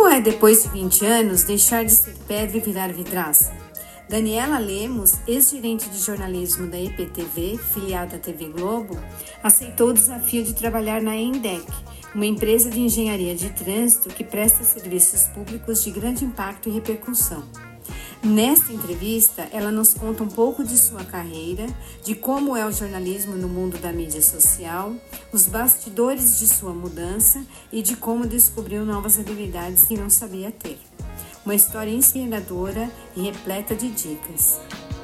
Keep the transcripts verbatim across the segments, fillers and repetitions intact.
Como é, depois de vinte anos, deixar de ser pedra e virar vidraça? Daniela Lemos, ex-gerente de jornalismo da E P T V, filiada à T V Globo, aceitou o desafio de trabalhar na ENDEC, uma empresa de engenharia de trânsito que presta serviços públicos de grande impacto e repercussão. Nesta entrevista, ela nos conta um pouco de sua carreira, de como é o jornalismo no mundo da mídia social, os bastidores de sua mudança e de como descobriu novas habilidades que não sabia ter. Uma história inspiradora e repleta de dicas.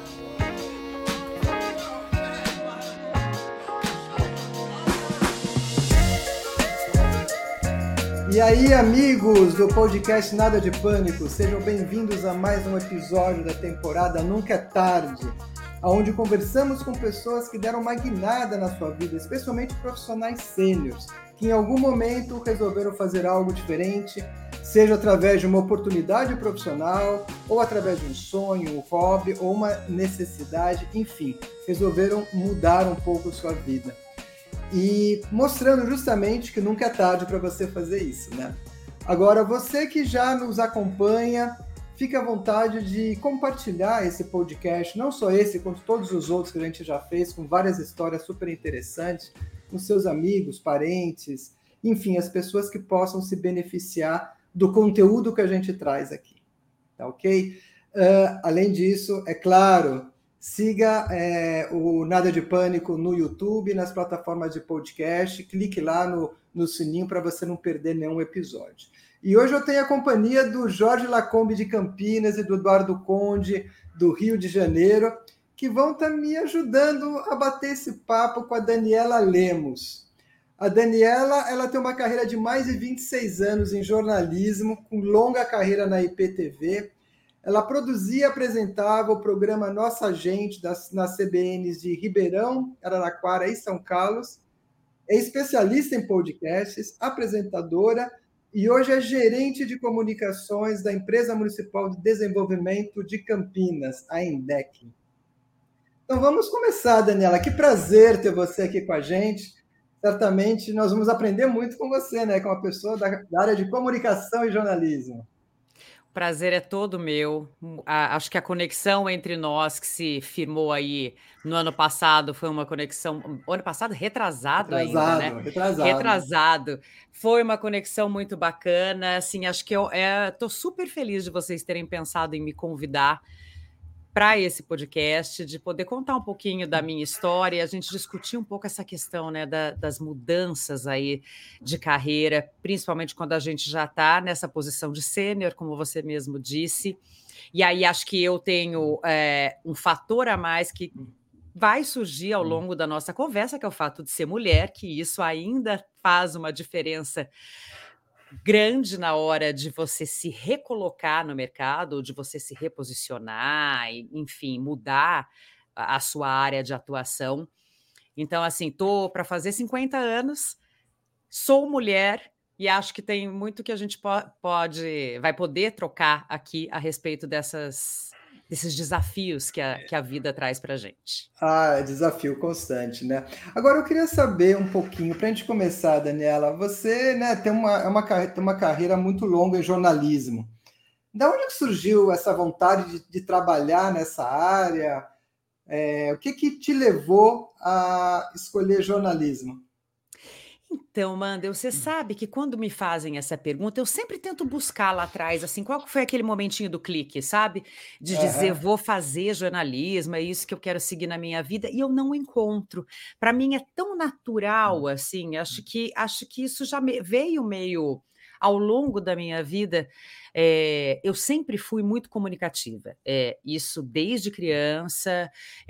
E aí, amigos do podcast Nada de Pânico, sejam bem-vindos a mais um episódio da temporada Nunca é Tarde, onde conversamos com pessoas que deram uma guinada na sua vida, especialmente profissionais sêniors, que em algum momento resolveram fazer algo diferente, seja através de uma oportunidade profissional, ou através de um sonho, um hobby, ou uma necessidade, enfim, resolveram mudar um pouco sua vida. E mostrando justamente que nunca é tarde para você fazer isso, né? Agora, você que já nos acompanha, fique à vontade de compartilhar esse podcast, não só esse, quanto todos os outros que a gente já fez, com várias histórias super interessantes, com seus amigos, parentes, enfim, as pessoas que possam se beneficiar do conteúdo que a gente traz aqui, tá ok? Uh, além disso, é claro, siga é, o Nada de Pânico no YouTube, nas plataformas de podcast, clique lá no, no sininho para você não perder nenhum episódio. E hoje eu tenho a companhia do Jorge Lacombe de Campinas e do Eduardo Conde do Rio de Janeiro, que vão estar me ajudando a bater esse papo com a Daniela Lemos. A Daniela, ela tem uma carreira de mais de vinte e seis anos em jornalismo, com longa carreira na I P T V. Ela produzia e apresentava o programa Nossa Gente das, nas C B Ns de Ribeirão, Araraquara e São Carlos. É especialista em podcasts, apresentadora e hoje é gerente de comunicações da Empresa Municipal de Desenvolvimento de Campinas, a ENDEC. Então vamos começar, Daniela. Que prazer ter você aqui com a gente. Certamente nós vamos aprender muito com você, né? Com uma pessoa da, da área de comunicação e jornalismo. O prazer é todo meu. A, acho que a conexão entre nós que se firmou aí no ano passado foi uma conexão... Ano passado? Retrasado, retrasado ainda, né? Retrasado. Retrasado. Foi uma conexão muito bacana. Assim, acho que eu estou super feliz de vocês terem pensado em me convidar para esse podcast, de poder contar um pouquinho da minha história, a gente discutir um pouco essa questão, né, da, das mudanças aí de carreira, principalmente quando a gente já está nessa posição de sênior, como você mesmo disse, e aí acho que eu tenho é, um fator a mais que vai surgir ao longo da nossa conversa, que é o fato de ser mulher, que isso ainda faz uma diferença grande na hora de você se recolocar no mercado, ou de você se reposicionar, e, enfim, mudar a, a sua área de atuação. Então, assim, tô para fazer cinquenta anos, sou mulher e acho que tem muito que a gente po- pode, vai poder trocar aqui a respeito dessas, desses desafios que a, que a vida traz para a gente. Ah, é desafio constante, né? Agora eu queria saber um pouquinho, para a gente começar, Daniela, você, né, tem uma, é uma, carre- tem uma carreira muito longa em jornalismo. Da onde que surgiu essa vontade de, de trabalhar nessa área? É, o que que te levou a escolher jornalismo? Então, Mandel, você sabe que quando me fazem essa pergunta, eu sempre tento buscar lá atrás, assim, qual que foi aquele momentinho do clique, sabe? De dizer, Aham. vou fazer jornalismo, é isso que eu quero seguir na minha vida, e eu não encontro. Para mim é tão natural, assim, acho que, acho que isso já me- veio meio ao longo da minha vida. É, eu sempre fui muito comunicativa, é, isso desde criança,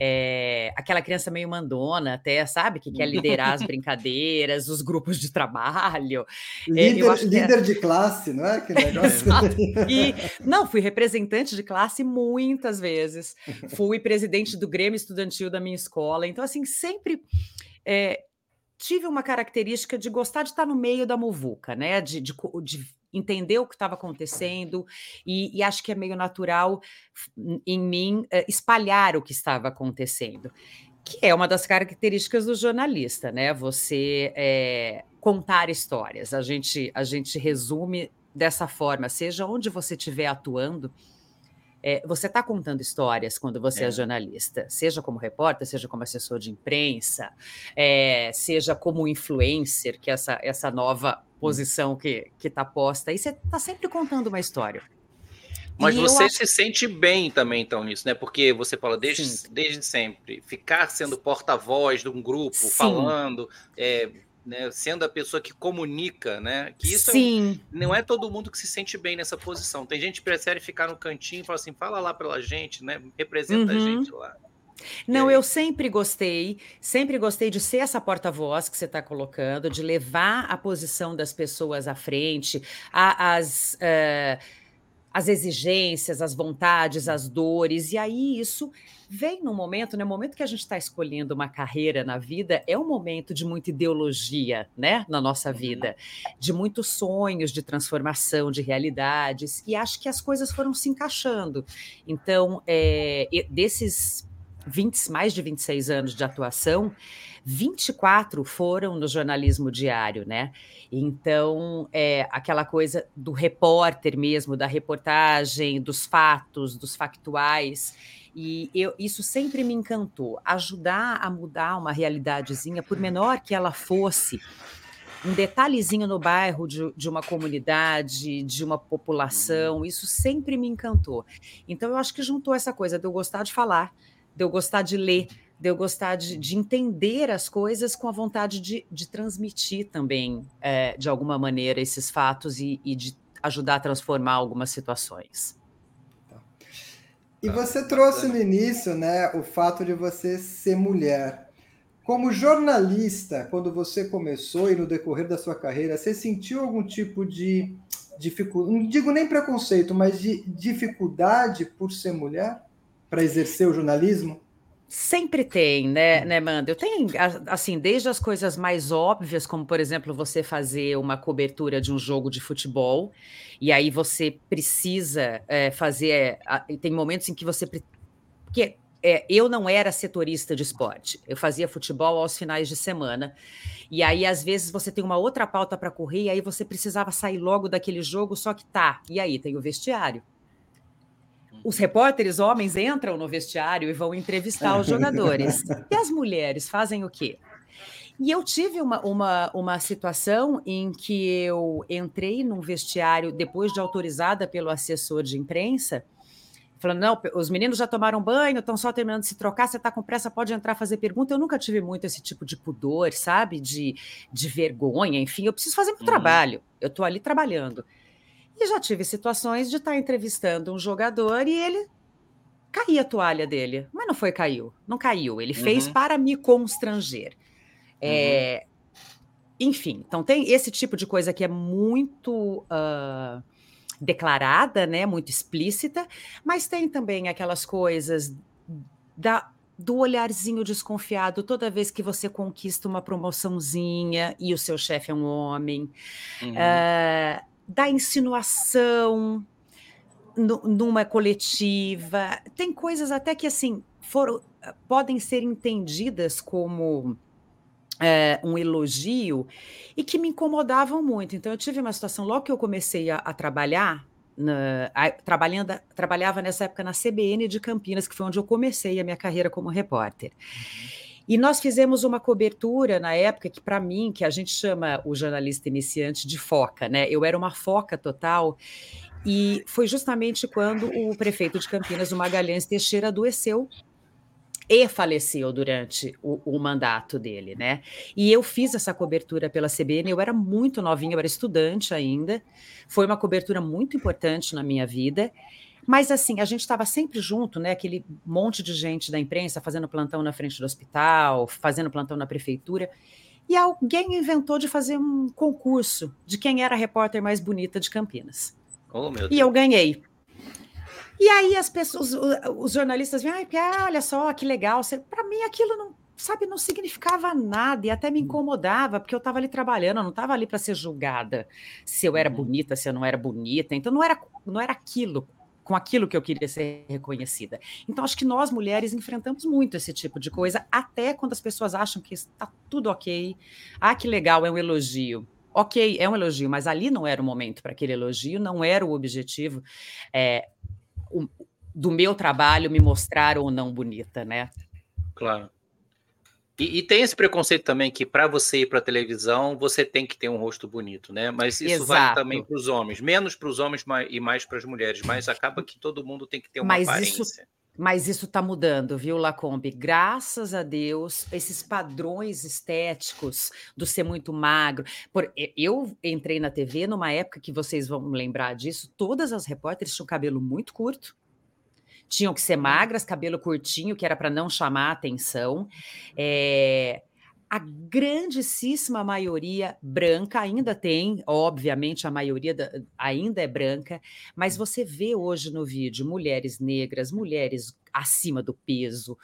é, aquela criança meio mandona até, sabe? Que quer liderar as brincadeiras, os grupos de trabalho. É, eu Líder, acho que é... líder de classe, não é? Que negócio. Exato. E, não, fui representante de classe muitas vezes, fui presidente do Grêmio Estudantil da minha escola, então, assim, sempre... é, tive uma característica de gostar de estar no meio da muvuca, né? De, de, de entender o que estava acontecendo, e, e acho que é meio natural em mim eh, espalhar o que estava acontecendo, que é uma das características do jornalista, né? Você eh, contar histórias. A gente, a gente resume dessa forma, seja onde você estiver atuando, é, você está contando histórias quando você é. é jornalista, seja como repórter, seja como assessor de imprensa, é, seja como influencer, que é essa, essa nova posição que está posta aí, você está sempre contando uma história. Mas e você acho... se sente bem também, então, nisso, né? Porque você fala desde, desde sempre, ficar sendo porta-voz de um grupo, Sim. falando, é, né, sendo a pessoa que comunica, né? Que isso Sim. É um, não é todo mundo que se sente bem nessa posição. Tem gente que prefere ficar no cantinho e falar assim, fala lá pela gente, né? Representa uhum. a gente lá. Não, eu sempre gostei, sempre gostei de ser essa porta-voz que você está colocando, de levar a posição das pessoas à frente, a, as... Uh, as exigências, as vontades, as dores, e aí isso vem no momento, no momento que a gente está escolhendo uma carreira na vida, é um momento de muita ideologia, né, na nossa vida, de muitos sonhos de transformação, de realidades, e acho que as coisas foram se encaixando. Então, é, desses vinte, mais de vinte e seis anos de atuação, vinte e quatro foram no jornalismo diário, né? Então, é aquela coisa do repórter mesmo, da reportagem, dos fatos, dos factuais, e eu, isso sempre me encantou, ajudar a mudar uma realidadezinha, por menor que ela fosse, um detalhezinho no bairro de, de uma comunidade, de uma população, isso sempre me encantou. Então, eu acho que juntou essa coisa de eu gostar de falar, de eu gostar de ler, de eu gostar de, de entender as coisas com a vontade de, de transmitir também, é, de alguma maneira, esses fatos e, e de ajudar a transformar algumas situações. E você trouxe no início, né, o fato de você ser mulher. Como jornalista, quando você começou e no decorrer da sua carreira, você sentiu algum tipo de dificuldade, não digo nem preconceito, mas de dificuldade por ser mulher para exercer o jornalismo? Sempre tem, né, né, Manda? Eu tenho, assim, desde as coisas mais óbvias, como, por exemplo, você fazer uma cobertura de um jogo de futebol, e aí você precisa é, fazer... Tem momentos em que você... Porque é, eu não era setorista de esporte, eu fazia futebol aos finais de semana, e aí, às vezes, você tem uma outra pauta para correr, e aí você precisava sair logo daquele jogo, só que tá, e aí tem o vestiário. Os repórteres homens entram no vestiário e vão entrevistar os jogadores. E as mulheres fazem o quê? E eu tive uma, uma, uma situação em que eu entrei num vestiário, depois de autorizada pelo assessor de imprensa, falando, não, os meninos já tomaram banho, estão só terminando de se trocar, você está com pressa, pode entrar fazer pergunta. Eu nunca tive muito esse tipo de pudor, sabe? De, de vergonha, enfim, eu preciso fazer meu uhum. trabalho, eu estou ali trabalhando. E já tive situações de estar entrevistando um jogador e ele caía a toalha dele. Mas não foi caiu, não caiu. Ele uhum. fez para me constranger. Uhum. É, enfim, então tem esse tipo de coisa que é muito uh, declarada, né, muito explícita, mas tem também aquelas coisas da, do olharzinho desconfiado toda vez que você conquista uma promoçãozinha e o seu chefe é um homem. Uhum. Uh, da insinuação no, numa coletiva. Tem coisas até que, assim, foram, podem ser entendidas como é, um elogio e que me incomodavam muito. Então, eu tive uma situação, logo que eu comecei a, a trabalhar, na, a, trabalhando, trabalhava nessa época na C B N de Campinas, que foi onde eu comecei a minha carreira como repórter. Uhum. E nós fizemos uma cobertura na época que, para mim, que a gente chama o jornalista iniciante de foca, né? Eu era uma foca total, e foi justamente quando o prefeito de Campinas, o Magalhães Teixeira, adoeceu e faleceu durante o, o mandato dele, né? E eu fiz essa cobertura pela C B N, eu era muito novinha, eu era estudante ainda, foi uma cobertura muito importante na minha vida. Mas, assim, a gente estava sempre junto, né? Aquele monte de gente da imprensa fazendo plantão na frente do hospital, fazendo plantão na prefeitura. E alguém inventou de fazer um concurso de quem era a repórter mais bonita de Campinas. Oh, meu Deus. E eu ganhei. E aí as pessoas, os, os jornalistas vinham, ah, olha só, que legal. Para mim aquilo não, sabe, não significava nada e até me incomodava, porque eu estava ali trabalhando, eu não estava ali para ser julgada se eu era bonita, se eu não era bonita. Então não era, não era aquilo. Com aquilo que eu queria ser reconhecida. Então, acho que nós, mulheres, enfrentamos muito esse tipo de coisa, até quando as pessoas acham que está tudo ok. Ah, que legal, é um elogio. Ok, é um elogio, mas ali não era o momento para aquele elogio, não era o objetivo é, o, do meu trabalho me mostrar ou não bonita, né? Claro. E, e tem esse preconceito também que para você ir para a televisão, você tem que ter um rosto bonito, né? Mas isso vale também Exato. para os homens, menos para os homens e mais para as mulheres, mas acaba que todo mundo tem que ter uma Mas aparência. Isso... Mas isso está mudando, viu, Lacombe? Graças a Deus, esses padrões estéticos do ser muito magro. Por, eu entrei na T V numa época que vocês vão lembrar disso, todas as repórteres tinham cabelo muito curto, tinham que ser magras, cabelo curtinho, que era para não chamar a atenção. É... A grandíssima maioria branca ainda tem, obviamente a maioria da, ainda é branca, mas você vê hoje no vídeo mulheres negras, mulheres acima do peso.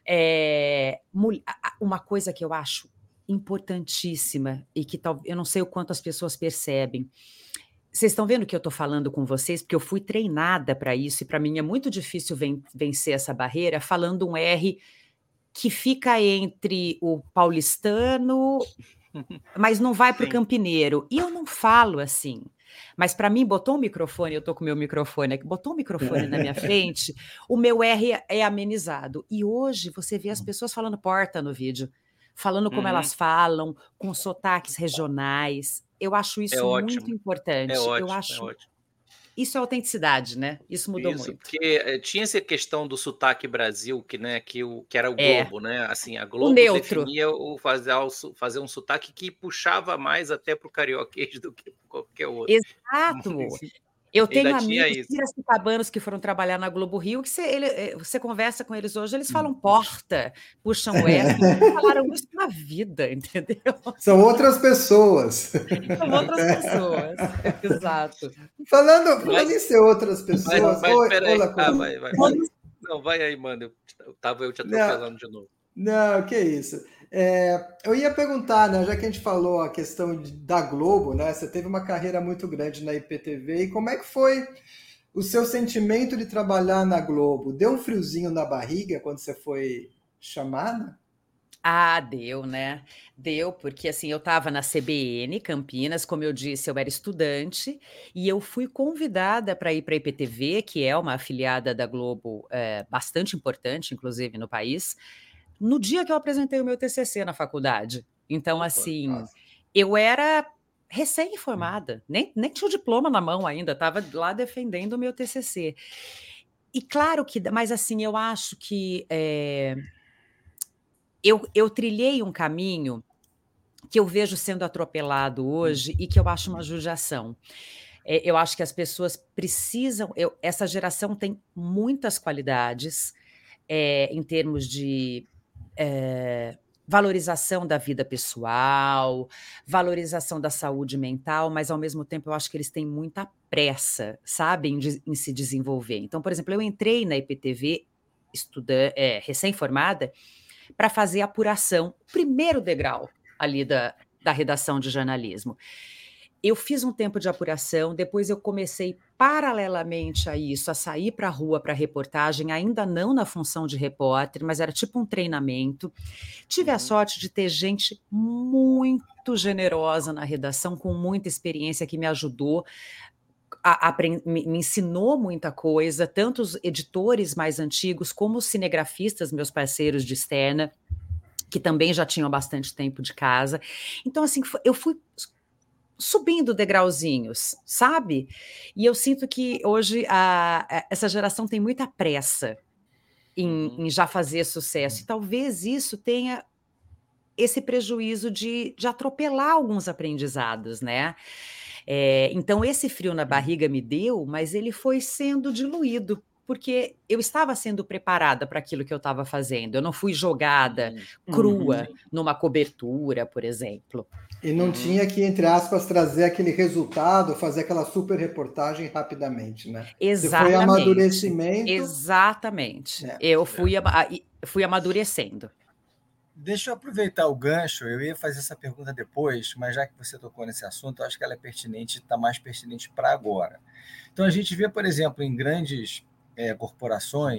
É, uma coisa que eu acho importantíssima e que tal, eu não sei o quanto as pessoas percebem. Vocês estão vendo que eu estou falando com vocês, porque eu fui treinada para isso, e para mim é muito difícil ven- vencer essa barreira falando um R que fica entre o paulistano, mas não vai para o campineiro. E eu não falo assim. Mas para mim, botou um microfone, eu estou com o meu microfone aqui, botou um microfone na minha frente, o meu R é amenizado. E hoje você vê as pessoas falando porta no vídeo, falando como uhum. elas falam, com sotaques regionais. Eu acho isso é muito ótimo. importante. É ótimo, eu acho... é ótimo. Isso é autenticidade, né? Isso mudou Isso, muito. Porque é, tinha essa questão do sotaque Brasil, que, né, que, o, que era o é. Globo, né? Assim, a Globo o neutro. definia o fazer, o fazer um sotaque que puxava mais até para o carioquês do que qualquer outro. Exato! Mas, eu tenho amigos piracicabanos que foram trabalhar na Globo Rio, que você, ele, você conversa com eles hoje, eles falam porta, puxam o R, não falaram isso na vida, entendeu? São outras pessoas. São outras pessoas, exato. Falando, falando em ser outras pessoas... Mas, mas oi, peraí, ah, vai, vai, vai. Não, vai aí, mano, eu tava eu te atropelando não, de novo. Não, que isso. É, eu ia perguntar, né, já que a gente falou a questão de, da Globo, né, você teve uma carreira muito grande na I P T V, e como é que foi o seu sentimento de trabalhar na Globo? Deu um friozinho na barriga quando você foi chamada? Ah, deu, né? Deu, porque assim, eu estava na C B N, Campinas, como eu disse, eu era estudante, e eu fui convidada para ir para a I P T V, que é uma afiliada da Globo é, bastante importante, inclusive, no país, no dia que eu apresentei o meu T C C na faculdade. Então, Opa, assim, nossa. eu era recém-formada, nem, nem tinha o diploma na mão ainda, estava lá defendendo o meu T C C. E claro que, mas assim, eu acho que é, eu, eu trilhei um caminho que eu vejo sendo atropelado hoje hum. e que eu acho uma judiação. É, eu acho que as pessoas precisam, eu, essa geração tem muitas qualidades é, em termos de É, valorização da vida pessoal, valorização da saúde mental, mas ao mesmo tempo eu acho que eles têm muita pressa, sabe, em, de, em se desenvolver. Então, por exemplo, eu entrei na I P T V estudante, é, recém-formada para fazer a apuração, o primeiro degrau ali da, da redação de jornalismo. Eu fiz um tempo de apuração, depois eu comecei paralelamente a isso, a sair para a rua para reportagem, ainda não na função de repórter, mas era tipo um treinamento. Tive a sorte de ter gente muito generosa na redação, com muita experiência, que me ajudou, a, a, me, me ensinou muita coisa, tanto os editores mais antigos, como os cinegrafistas, meus parceiros de externa, que também já tinham bastante tempo de casa. Então, assim, eu fui subindo degrauzinhos, sabe? E eu sinto que hoje a, a, essa geração tem muita pressa em, uhum. em já fazer sucesso, e talvez isso tenha esse prejuízo de, de atropelar alguns aprendizados, né? É, então, esse frio na barriga me deu, mas ele foi sendo diluído, porque eu estava sendo preparada para aquilo que eu estava fazendo. Eu não fui jogada uhum. crua uhum. numa cobertura, por exemplo. E não uhum. tinha que, entre aspas, trazer aquele resultado, fazer aquela super reportagem rapidamente, né? Exatamente. Você foi amadurecimento. Exatamente. É. Eu fui, fui amadurecendo. Deixa eu aproveitar o gancho, eu ia fazer essa pergunta depois, mas já que você tocou nesse assunto, eu acho que ela é pertinente, está mais pertinente para agora. Então, a gente vê, por exemplo, em grandes é, corporações,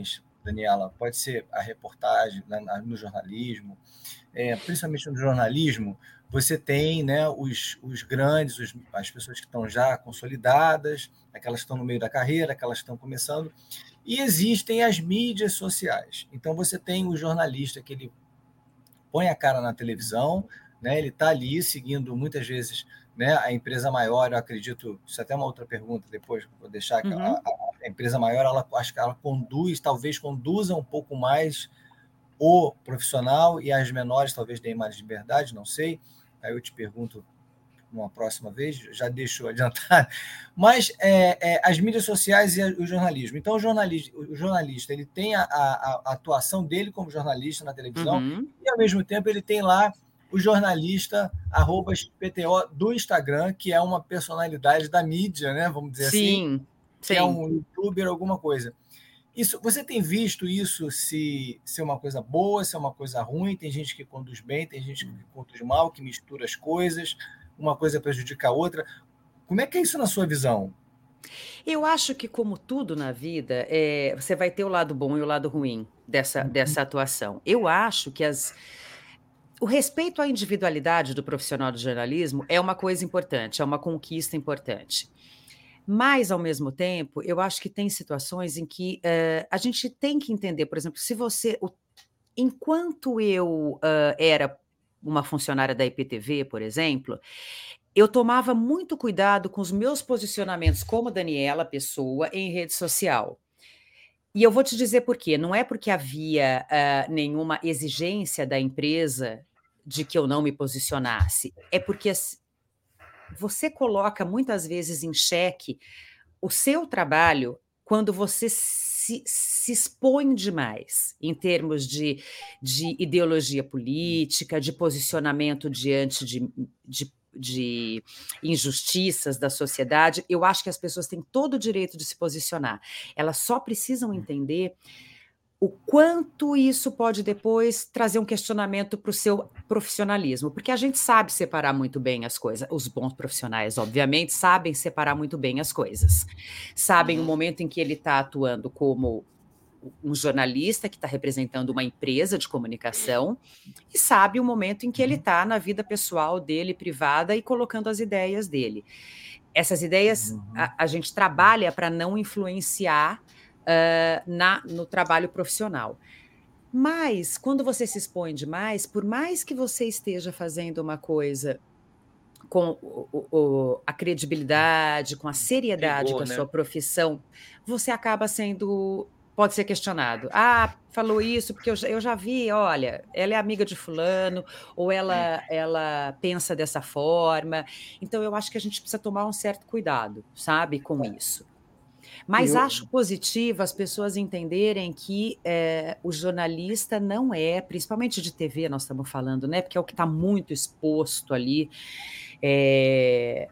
Daniela, pode ser a reportagem no jornalismo, é, principalmente no jornalismo, você tem, né, os, os grandes, os, as pessoas que estão já consolidadas, aquelas que estão no meio da carreira, aquelas que estão começando, e existem as mídias sociais. Então, você tem o jornalista que ele põe a cara na televisão, né, ele está ali seguindo, muitas vezes, né, a empresa maior, eu acredito, isso é até uma outra pergunta depois, vou deixar, que uhum. a, a empresa maior, ela, acho que ela conduz, talvez conduza um pouco mais o profissional, e as menores talvez deem mais liberdade, não sei, aí eu te pergunto uma próxima vez, já deixo adiantar, mas é, é, as mídias sociais e o jornalismo. Então, o jornalista, o jornalista ele tem a, a, a atuação dele como jornalista na televisão, uhum. e, ao mesmo tempo, ele tem lá o jornalista, arroba P T O, do Instagram, que é uma personalidade da mídia, né? Vamos dizer sim, assim, que sim. é um youtuber, alguma coisa. Isso, você tem visto isso se ser uma coisa boa, se é uma coisa ruim? Tem gente que conduz bem, tem gente que conduz mal, que mistura as coisas, uma coisa prejudica a outra. Como é que é isso na sua visão? Eu acho que, como tudo na vida, é, você vai ter o lado bom e o lado ruim dessa, uhum. dessa atuação. Eu acho que as... o respeito à individualidade do profissional do jornalismo é uma coisa importante, é uma conquista importante. Mas, ao mesmo tempo, eu acho que tem situações em que uh, a gente tem que entender, por exemplo, se você... O, enquanto eu uh, era uma funcionária da I P T V, por exemplo, eu tomava muito cuidado com os meus posicionamentos como Daniela Pessoa em rede social. E eu vou te dizer por quê. Não é porque havia uh, nenhuma exigência da empresa de que eu não me posicionasse. É porque você coloca muitas vezes em xeque o seu trabalho quando você se, se expõe demais em termos de, de ideologia política, de posicionamento diante de, de, de injustiças da sociedade. Eu acho que as pessoas têm todo o direito de se posicionar. Elas só precisam entender o quanto isso pode depois trazer um questionamento para o seu profissionalismo, porque a gente sabe separar muito bem as coisas. Os bons profissionais, obviamente, sabem separar muito bem as coisas. Sabem o momento em que ele está atuando como um jornalista que está representando uma empresa de comunicação e sabe o momento em que ele está na vida pessoal dele, privada, e colocando as ideias dele. Essas ideias a, a gente trabalha para não influenciar Uh, na, no trabalho profissional. Mas, quando você se expõe demais, por mais que você esteja fazendo uma coisa com o, o, a credibilidade, com a seriedade Rigor, da né? sua profissão, você acaba sendo... pode ser questionado. Ah, falou isso porque eu já, eu já vi, olha, ela é amiga de fulano, ou ela, ela pensa dessa forma. Então, eu acho que a gente precisa tomar um certo cuidado, sabe, com isso. Mas eu... acho positivo as pessoas entenderem que é, o jornalista não é, principalmente de T V nós estamos falando, né? Porque é o que está muito exposto ali, é,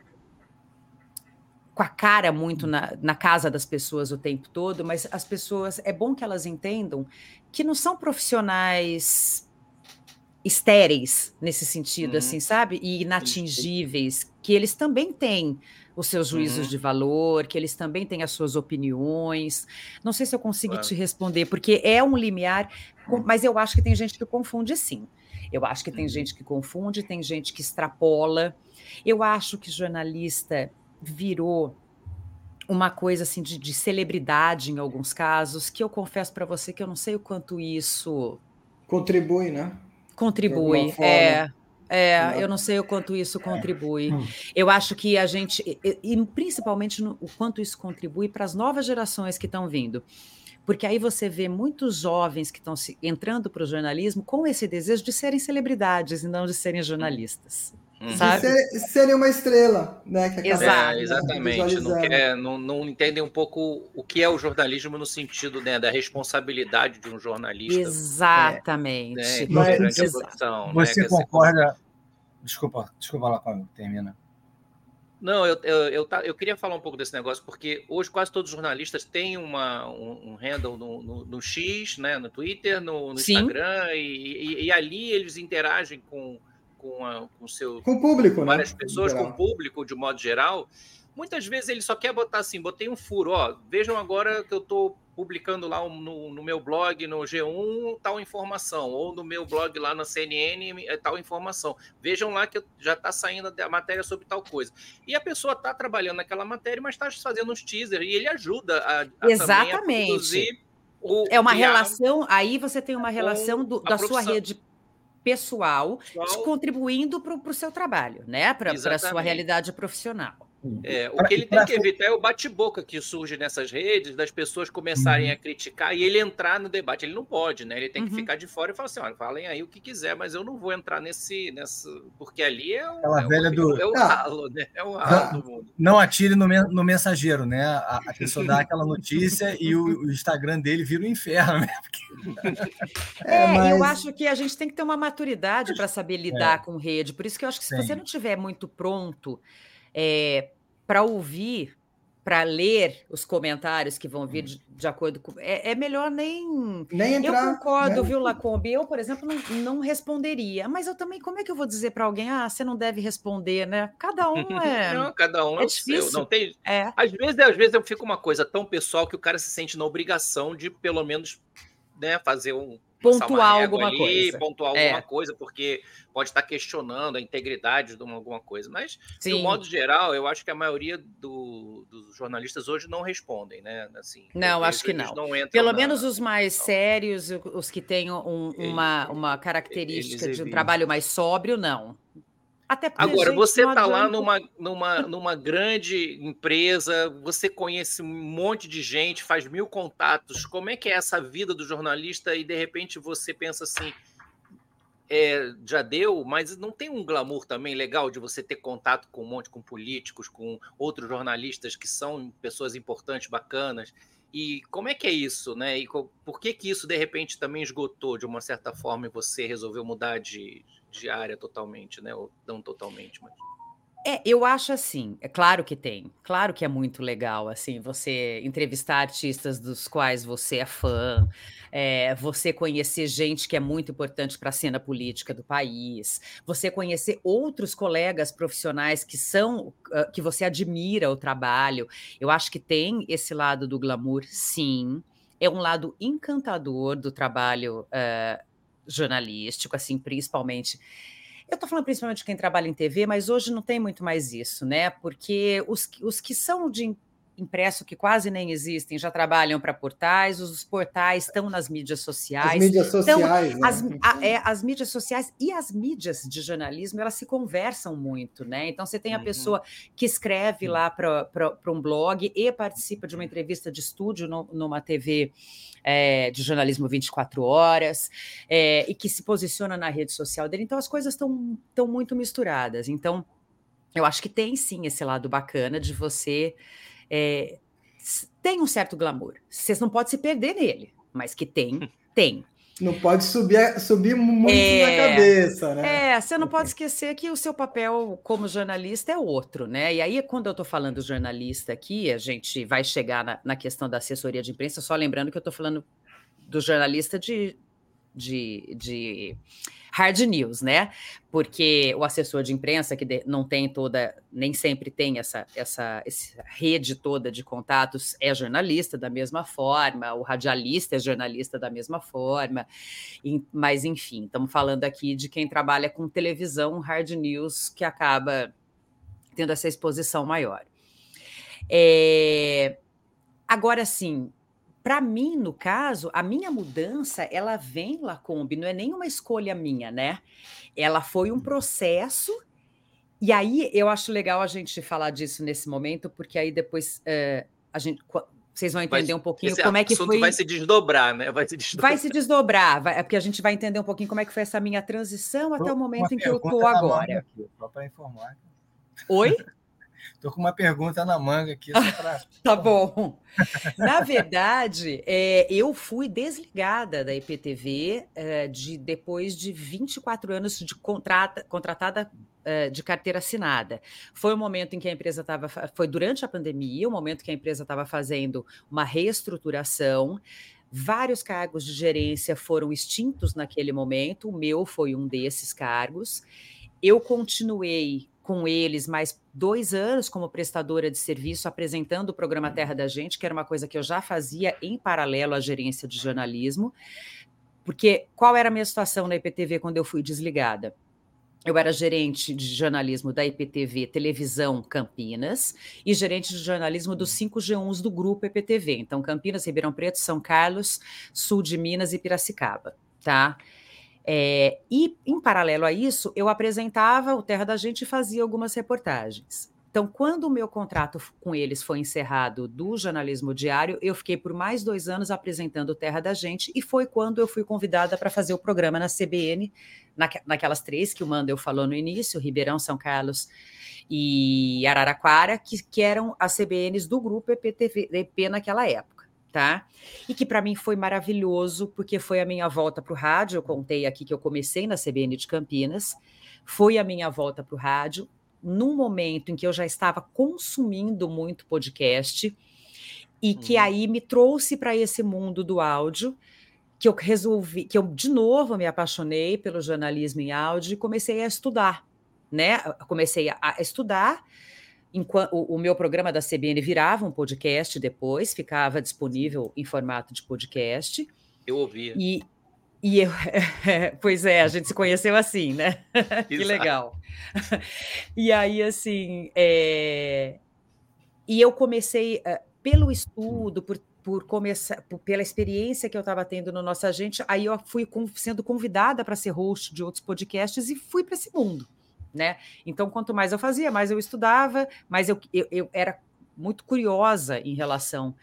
com a cara muito na, na casa das pessoas o tempo todo, mas as pessoas, é bom que elas entendam que não são profissionais estéreis nesse sentido, hum. assim, sabe? E inatingíveis, que eles também têm os seus juízos uhum. de valor, que eles também têm as suas opiniões. Não sei se eu consigo claro. te responder, porque é um limiar, mas eu acho que tem gente que confunde, sim. Eu acho que tem uhum. gente que confunde, tem gente que extrapola. Eu acho que jornalista virou uma coisa assim de, de celebridade em alguns casos, que eu confesso para você que eu não sei o quanto isso... Contribui, né? Contribui, é... É, eu não sei o quanto isso contribui. Eu acho que a gente, e, e principalmente no, o quanto isso contribui para as novas gerações que estão vindo. Porque aí você vê muitos jovens que estão se, entrando para o jornalismo com esse desejo de serem celebridades e não de serem jornalistas. Uhum. Sabe? Ser, serem uma estrela, né? Que Exato. É, exatamente. Não, quer, não, não entendem um pouco o que é o jornalismo no sentido, né, da responsabilidade de um jornalista. Exatamente. É, né, durante a produção. Você né, concorda... Ser... Desculpa, desculpa lá quando termina. Não, eu, eu, eu, eu queria falar um pouco desse negócio, porque hoje quase todos os jornalistas têm uma, um, um handle no, no, no X, né, no Twitter, no, no Instagram, e, e, e ali eles interagem com... Com, a, com, seu, com o público, com várias né? pessoas, com o público, de modo geral. Muitas vezes ele só quer botar assim, botei um furo, ó, vejam agora que eu estou publicando lá no, no meu blog, no G um, tal informação, ou no meu blog lá na C N N, tal informação. Vejam lá que já está saindo a matéria sobre tal coisa. E a pessoa está trabalhando naquela matéria, mas está fazendo uns teasers, e ele ajuda a, a Exatamente. também a produzir o... É uma relação, aí você tem uma relação do, da profissão. sua rede pessoal, Pessoal. contribuindo para o seu trabalho, né? Para a sua realidade profissional. É, o que ele tem que evitar é o bate-boca que surge nessas redes, das pessoas começarem uhum. a criticar e ele entrar no debate. Ele não pode, né? Ele tem que uhum. ficar de fora e falar assim: olha, falem aí o que quiser, mas eu não vou entrar nesse. nessa porque ali é o, Aquela é velha o, do... é o ralo, né? É o ralo do mundo. Não atire no, no mensageiro, né? A, a pessoa dá aquela notícia e o, o Instagram dele vira um inferno, né? É, é mas... eu acho que a gente tem que ter uma maturidade para saber lidar é. com rede. Por isso que eu acho que se Sim. você não estiver muito pronto. É, para ouvir, para ler os comentários que vão vir de, de acordo com... É, é melhor nem... nem entrar, eu concordo, né? viu, Lacombe? Eu, por exemplo, não, não responderia. Mas eu também, como é que eu vou dizer para alguém, ah, você não deve responder, né? Cada um é... Não, cada um é, é difícil. Seu. Não tem... É. Às vezes, às vezes eu fico uma coisa tão pessoal que o cara se sente na obrigação de, pelo menos, né, fazer um... pontuar alguma ali, coisa. Pontuar é. alguma coisa, porque pode estar questionando a integridade de alguma coisa. Mas, Sim. de um modo geral, eu acho que a maioria do, dos jornalistas hoje não respondem, né? Assim, não, acho que não. não Pelo na... menos os mais não. sérios, os que têm um, uma, uma característica de um trabalho mais sóbrio, não. Até Agora, gente, você está lá numa, numa, numa grande empresa, você conhece um monte de gente, faz mil contatos. Como é que é essa vida do jornalista? E, de repente, você pensa assim, é, já deu, mas não tem um glamour também legal de você ter contato com um monte, com políticos, com outros jornalistas que são pessoas importantes, bacanas. E como é que é isso, né? E por que que isso, de repente, também esgotou de uma certa forma e você resolveu mudar de... de área totalmente, né? Ou não totalmente, mas... É, eu acho assim, é claro que tem, claro que é muito legal, assim, você entrevistar artistas dos quais você é fã, é, você conhecer gente que é muito importante para a cena política do país, você conhecer outros colegas profissionais que são, uh, que você admira o trabalho. Eu acho que tem esse lado do glamour, sim, é um lado encantador do trabalho uh, jornalístico, assim, principalmente... Eu estou falando principalmente de quem trabalha em T V, mas hoje não tem muito mais isso, né? Porque os, os que são de impresso, que quase nem existem, já trabalham para portais, os portais estão nas mídias sociais. As mídias sociais, então, né? As, a, é, as mídias sociais e as mídias de jornalismo, elas se conversam muito, né? Então, você tem a uhum. pessoa que escreve lá para um blog e participa de uma entrevista de estúdio no, numa T V é, de jornalismo vinte e quatro horas, é, e que se posiciona na rede social dele. Então, as coisas estão estão muito misturadas. Então, eu acho que tem, sim, esse lado bacana de você... É, tem um certo glamour. Vocês não podem se perder nele, mas que tem, tem. Não pode subir, subir muito é, na cabeça, né? É, você não pode esquecer que o seu papel como jornalista é outro, né? E aí, quando eu estou falando jornalista aqui, a gente vai chegar na, na questão da assessoria de imprensa, só lembrando que eu estou falando do jornalista de... de, de hard news, né? Porque o assessor de imprensa, que não tem toda, nem sempre tem essa, essa, essa rede toda de contatos, é jornalista da mesma forma, o radialista é jornalista da mesma forma, mas enfim, estamos falando aqui de quem trabalha com televisão, hard news, que acaba tendo essa exposição maior. É... Agora, sim, para mim, no caso, a minha mudança, ela vem, Lacombe, não é nenhuma escolha minha, né? Ela foi um processo, e aí eu acho legal a gente falar disso nesse momento, porque aí depois uh, a gente, vocês vão entender vai, um pouquinho como é que foi... vai se desdobrar, né? Vai se desdobrar. Vai se desdobrar, vai, é porque a gente vai entender um pouquinho como é que foi essa minha transição até o momento em que eu estou agora. Aqui, só para informar. Oi? Estou com uma pergunta na manga aqui. Só pra... Tá bom. Na verdade, é, eu fui desligada da I P T V é, de, depois de vinte e quatro anos de contrata, contratada é, de carteira assinada. Foi o momento em que a empresa estava... Foi durante a pandemia, o momento que a empresa estava fazendo uma reestruturação. Vários cargos de gerência foram extintos naquele momento. O meu foi um desses cargos. Eu continuei com eles mais dois anos como prestadora de serviço, apresentando o programa Terra da Gente, que era uma coisa que eu já fazia em paralelo à gerência de jornalismo, porque qual era a minha situação na I P T V quando eu fui desligada? Eu era gerente de jornalismo da I P T V Televisão Campinas e gerente de jornalismo dos cinco G uns do grupo I P T V. Então, Campinas, Ribeirão Preto, São Carlos, sul de Minas e Piracicaba, tá? É, e, em paralelo a isso, eu apresentava o Terra da Gente e fazia algumas reportagens. Então, quando o meu contrato com eles foi encerrado do jornalismo diário, eu fiquei por mais dois anos apresentando o Terra da Gente e foi quando eu fui convidada para fazer o programa na C B N, naque, naquelas três que o Mandel falou no início, Ribeirão, São Carlos e Araraquara, que, que eram as C B Ns do grupo E P T V, E P naquela época. Tá? E que para mim foi maravilhoso, porque foi a minha volta para o rádio. Eu contei aqui que eu comecei na C B N de Campinas, foi a minha volta para o rádio, num momento em que eu já estava consumindo muito podcast, e que uhum. aí me trouxe para esse mundo do áudio, que eu resolvi, que eu de novo me apaixonei pelo jornalismo em áudio e comecei a estudar, né? Comecei a, a estudar. Enquanto, o, o meu programa da C B N virava um podcast depois, ficava disponível em formato de podcast. Eu ouvia. E, e eu, pois é, a gente se conheceu assim, né? Que legal. E aí, assim, é, e eu comecei, uh, pelo estudo, por, por começar, por, pela experiência que eu estava tendo no Nossa Gente, aí eu fui com, sendo convidada para ser host de outros podcasts e fui para esse mundo. Né? Então, quanto mais eu fazia, mais eu estudava, mais eu, eu, eu era muito curiosa em relação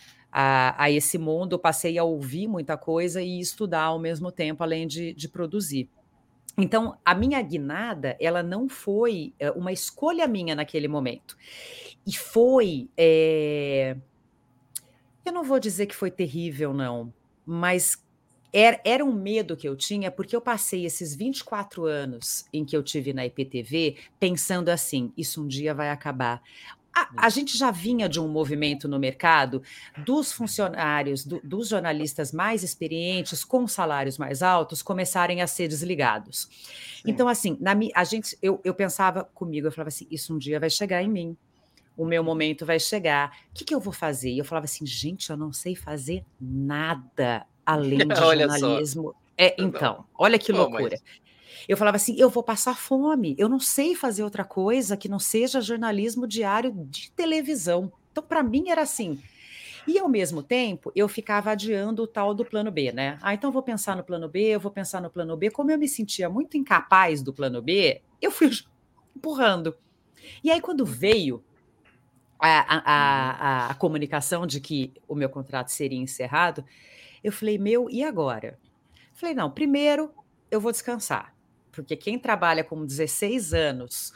a, a esse mundo, eu passei a ouvir muita coisa e estudar ao mesmo tempo, além de, de produzir. Então, a minha guinada, ela não foi uma escolha minha naquele momento. E foi... É... Eu não vou dizer que foi terrível, não, mas... Era, era um medo que eu tinha, porque eu passei esses vinte e quatro anos em que eu tive na I P T V pensando assim, isso um dia vai acabar. A, a gente já vinha de um movimento no mercado dos funcionários, do, dos jornalistas mais experientes, com salários mais altos, começarem a ser desligados. Sim. Então, assim, na, a gente, eu, eu pensava comigo, eu falava assim, isso um dia vai chegar em mim. O meu momento vai chegar. O que, que eu vou fazer? E eu falava assim, gente, eu não sei fazer nada além de jornalismo. É, então, não. Olha que loucura. Mas... Eu falava assim, eu vou passar fome, eu não sei fazer outra coisa que não seja jornalismo diário de televisão. Então, para mim, era assim. E, ao mesmo tempo, eu ficava adiando o tal do plano B, né? Ah, então eu vou pensar no plano B, eu vou pensar no plano B. Como eu me sentia muito incapaz do plano B, eu fui empurrando. E aí, quando veio a, a, a, a comunicação de que o meu contrato seria encerrado, eu falei, meu, e agora? Falei, não, primeiro eu vou descansar, porque quem trabalha com dezesseis anos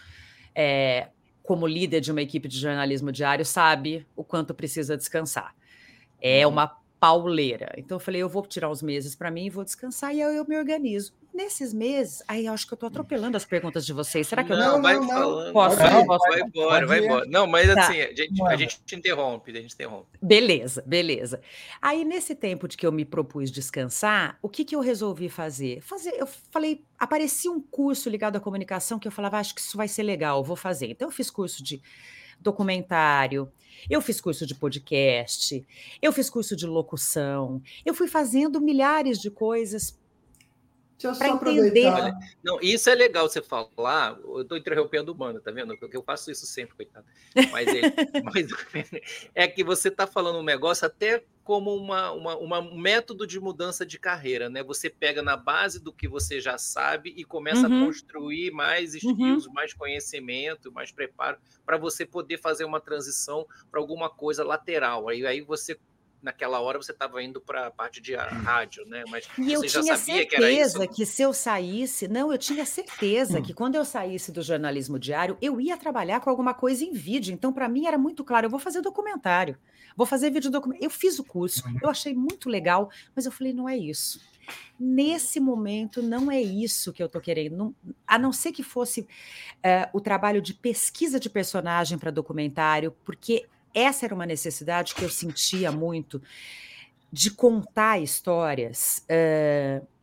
é, como líder de uma equipe de jornalismo diário sabe o quanto precisa descansar. É uma pauleira. Então eu falei, eu vou tirar uns meses para mim e vou descansar, e aí eu me organizo. Nesses meses, aí eu acho que eu estou atropelando as perguntas de vocês. Será que eu não? Não, vai não, falando. Posso, vai, não posso? vai embora, vai embora. Não, mas tá. assim, a gente, a gente te interrompe, a gente interrompe. Beleza, beleza. Aí, nesse tempo de que eu me propus descansar, o que, que eu resolvi fazer? fazer? Eu falei, aparecia um curso ligado à comunicação que eu falava, acho que isso vai ser legal, eu vou fazer. Então, eu fiz curso de documentário, eu fiz curso de podcast, eu fiz curso de locução, eu fui fazendo milhares de coisas. Deixa eu só aproveitar. Olha, não, isso é legal você falar. Eu estou interrompendo o Mano, tá vendo? Porque eu faço isso sempre, coitado. Mas, ele, mas é que você está falando um negócio até como uma, uma, uma, um método de mudança de carreira, né? Você pega na base do que você já sabe e começa uhum. a construir mais skills, uhum. mais conhecimento, mais preparo, para você poder fazer uma transição para alguma coisa lateral. Aí, aí você... Naquela hora você estava indo para a parte de rádio, né? Mas e você eu já tinha sabia que era isso? certeza que se eu saísse... Não, eu tinha certeza que quando eu saísse do jornalismo diário, eu ia trabalhar com alguma coisa em vídeo. Então, para mim, era muito claro, eu vou fazer documentário, vou fazer vídeo documentário. Eu fiz o curso, eu achei muito legal, mas eu falei, não é isso. Nesse momento, não é isso que eu estou querendo. Não, a não ser que fosse uh, o trabalho de pesquisa de personagem para documentário, porque... Essa era uma necessidade que eu sentia muito de contar histórias uh,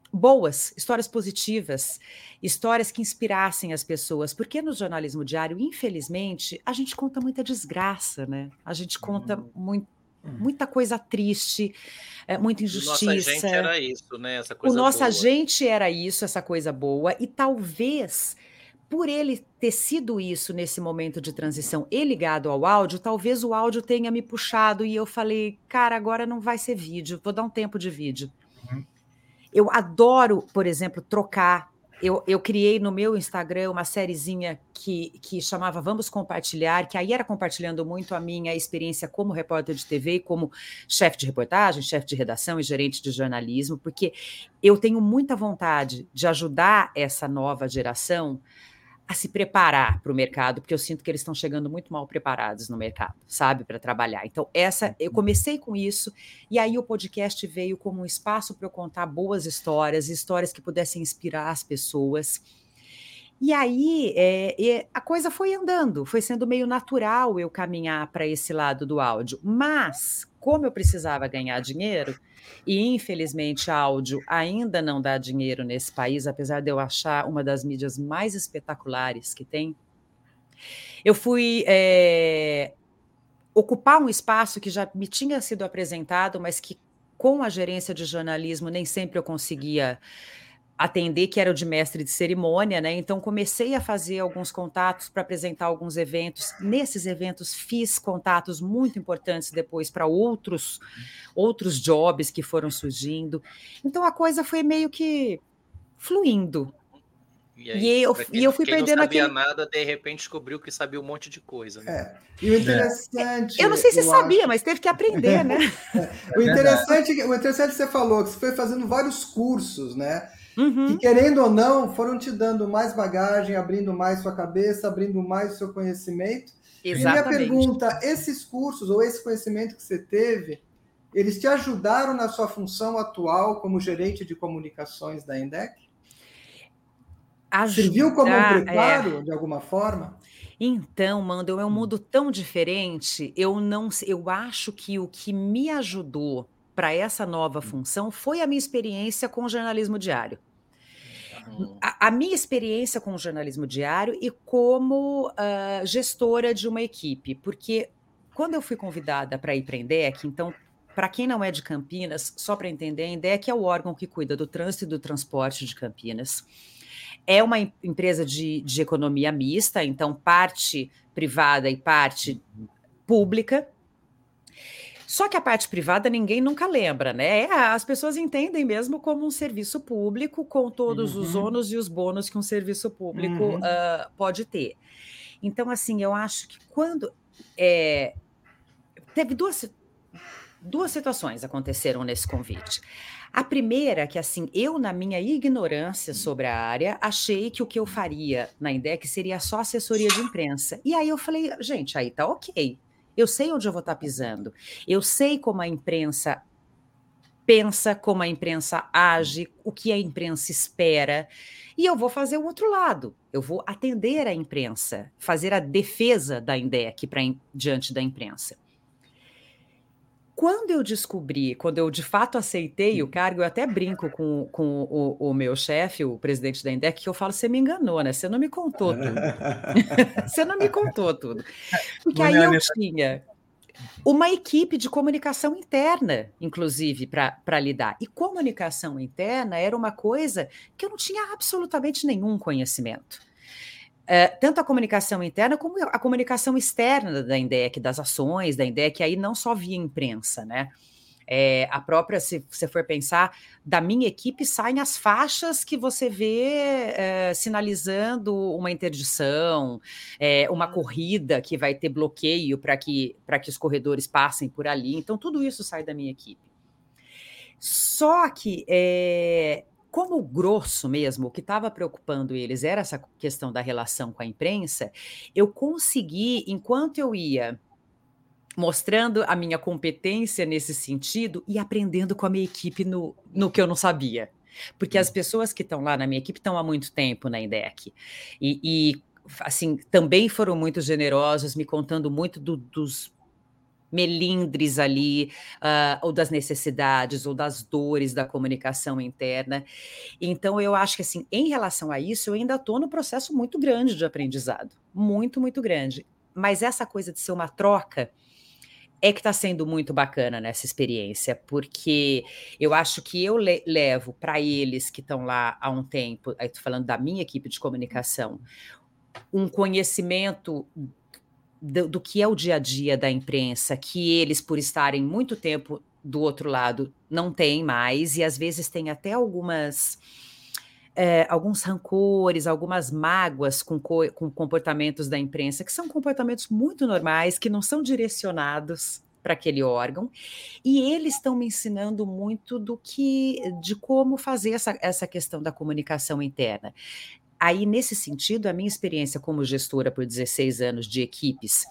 boas, histórias positivas, histórias que inspirassem as pessoas, porque no jornalismo diário, infelizmente, a gente conta muita desgraça, né? A gente conta Uhum. muito, muita coisa triste, é, muita injustiça. O nossa gente era isso, né? Essa O coisa nossa boa. gente era isso, essa coisa boa, e talvez por ele ter sido isso nesse momento de transição e ligado ao áudio, talvez o áudio tenha me puxado e eu falei, cara, agora não vai ser vídeo, vou dar um tempo de vídeo. Uhum. Eu adoro, por exemplo, trocar. Eu, eu criei no meu Instagram uma sériezinha que, que chamava Vamos Compartilhar, que aí era compartilhando muito a minha experiência como repórter de T V e como chefe de reportagem, chefe de redação e gerente de jornalismo, porque eu tenho muita vontade de ajudar essa nova geração a se preparar para o mercado, porque eu sinto que eles estão chegando muito mal preparados no mercado, sabe, para trabalhar. Então, essa, eu comecei com isso, e aí o podcast veio como um espaço para eu contar boas histórias, histórias que pudessem inspirar as pessoas. E aí é, é, a coisa foi andando, foi sendo meio natural eu caminhar para esse lado do áudio. Mas, como eu precisava ganhar dinheiro, e infelizmente áudio ainda não dá dinheiro nesse país, apesar de eu achar uma das mídias mais espetaculares que tem, eu fui é, ocupar um espaço que já me tinha sido apresentado, mas que com a gerência de jornalismo nem sempre eu conseguia atender, que era o de mestre de cerimônia, né? Então comecei a fazer alguns contatos para apresentar alguns eventos. Nesses eventos fiz contatos muito importantes depois para outros outros jobs que foram surgindo. Então a coisa foi meio que fluindo. E, aí, e eu, quem, e eu fui quem perdendo não sabia aquele... nada, de repente descobriu que sabia um monte de coisa. Né? É. E o interessante... É. Eu não sei se eu sabia, acho... mas teve que aprender, né? É. O, interessante, o interessante que você falou, que você foi fazendo vários cursos, né? Uhum. Que, querendo ou não, foram te dando mais bagagem, abrindo mais sua cabeça, abrindo mais o seu conhecimento. Exatamente. E minha pergunta, esses cursos ou esse conhecimento que você teve, eles te ajudaram na sua função atual como gerente de comunicações da Indec? Ajudar, serviu como um preparo, é... de alguma forma? Então, Mando, é um mundo tão diferente. Eu não, eu acho que o que me ajudou para essa nova função foi a minha experiência com o jornalismo diário. Uhum. A, a minha experiência com o jornalismo diário e como uh, gestora de uma equipe, porque quando eu fui convidada para ir para a Indec, então, para quem não é de Campinas, só para entender, a Indec é o órgão que cuida do trânsito e do transporte de Campinas. É uma empresa de, de economia mista, então parte privada e parte pública. Só que a parte privada ninguém nunca lembra, né? As pessoas entendem mesmo como um serviço público, com todos uhum. os ônus e os bônus que um serviço público uhum. uh, pode ter. Então, assim, eu acho que quando... É, teve duas, duas situações aconteceram nesse convite. A primeira, que assim, eu, na minha ignorância sobre a área, achei que o que eu faria na Indec seria só assessoria de imprensa. E aí eu falei, gente, aí tá ok. Eu sei onde eu vou estar pisando. Eu sei como a imprensa pensa, como a imprensa age, o que a imprensa espera. E eu vou fazer o outro lado. Eu vou atender a imprensa, fazer a defesa da Indec pra, diante da imprensa. Quando eu descobri, quando eu de fato aceitei o cargo, eu até brinco com, com o, o meu chefe, o presidente da Indec, que eu falo, você me enganou, né? Você não me contou tudo. Você não me contou tudo. Porque aí eu tinha uma equipe de comunicação interna, inclusive, para lidar. E comunicação interna era uma coisa que eu não tinha absolutamente nenhum conhecimento. Uh, tanto a comunicação interna como a comunicação externa da Indec, das ações da Indec, aí não só via imprensa, né? É, a própria, se você for pensar, da minha equipe saem as faixas que você vê é, sinalizando uma interdição, é, uma corrida que vai ter bloqueio para que, para que os corredores passem por ali. Então, tudo isso sai da minha equipe. Só que... É, como o grosso mesmo, o que estava preocupando eles era essa questão da relação com a imprensa, eu consegui, enquanto eu ia mostrando a minha competência nesse sentido e aprendendo com a minha equipe no, no que eu não sabia. Porque as pessoas que estão lá na minha equipe estão há muito tempo na Indec. E, e assim, também foram muito generosos, me contando muito do, dos melindres ali, uh, ou das necessidades, ou das dores da comunicação interna. Então, eu acho que, assim, em relação a isso, eu ainda estou no processo muito grande de aprendizado. Muito, muito grande. Mas essa coisa de ser uma troca é que está sendo muito bacana nessa experiência, porque eu acho que eu le- levo para eles que estão lá há um tempo, aí estou falando da minha equipe de comunicação, um conhecimento do, do que é o dia a dia da imprensa, que eles, por estarem muito tempo do outro lado, não têm mais, e às vezes têm até algumas... É, alguns rancores, algumas mágoas com, co- com comportamentos da imprensa, que são comportamentos muito normais, que não são direcionados para aquele órgão, e eles estão me ensinando muito do que, de como fazer essa, essa questão da comunicação interna. Aí, nesse sentido, a minha experiência como gestora por dezesseis anos de equipes,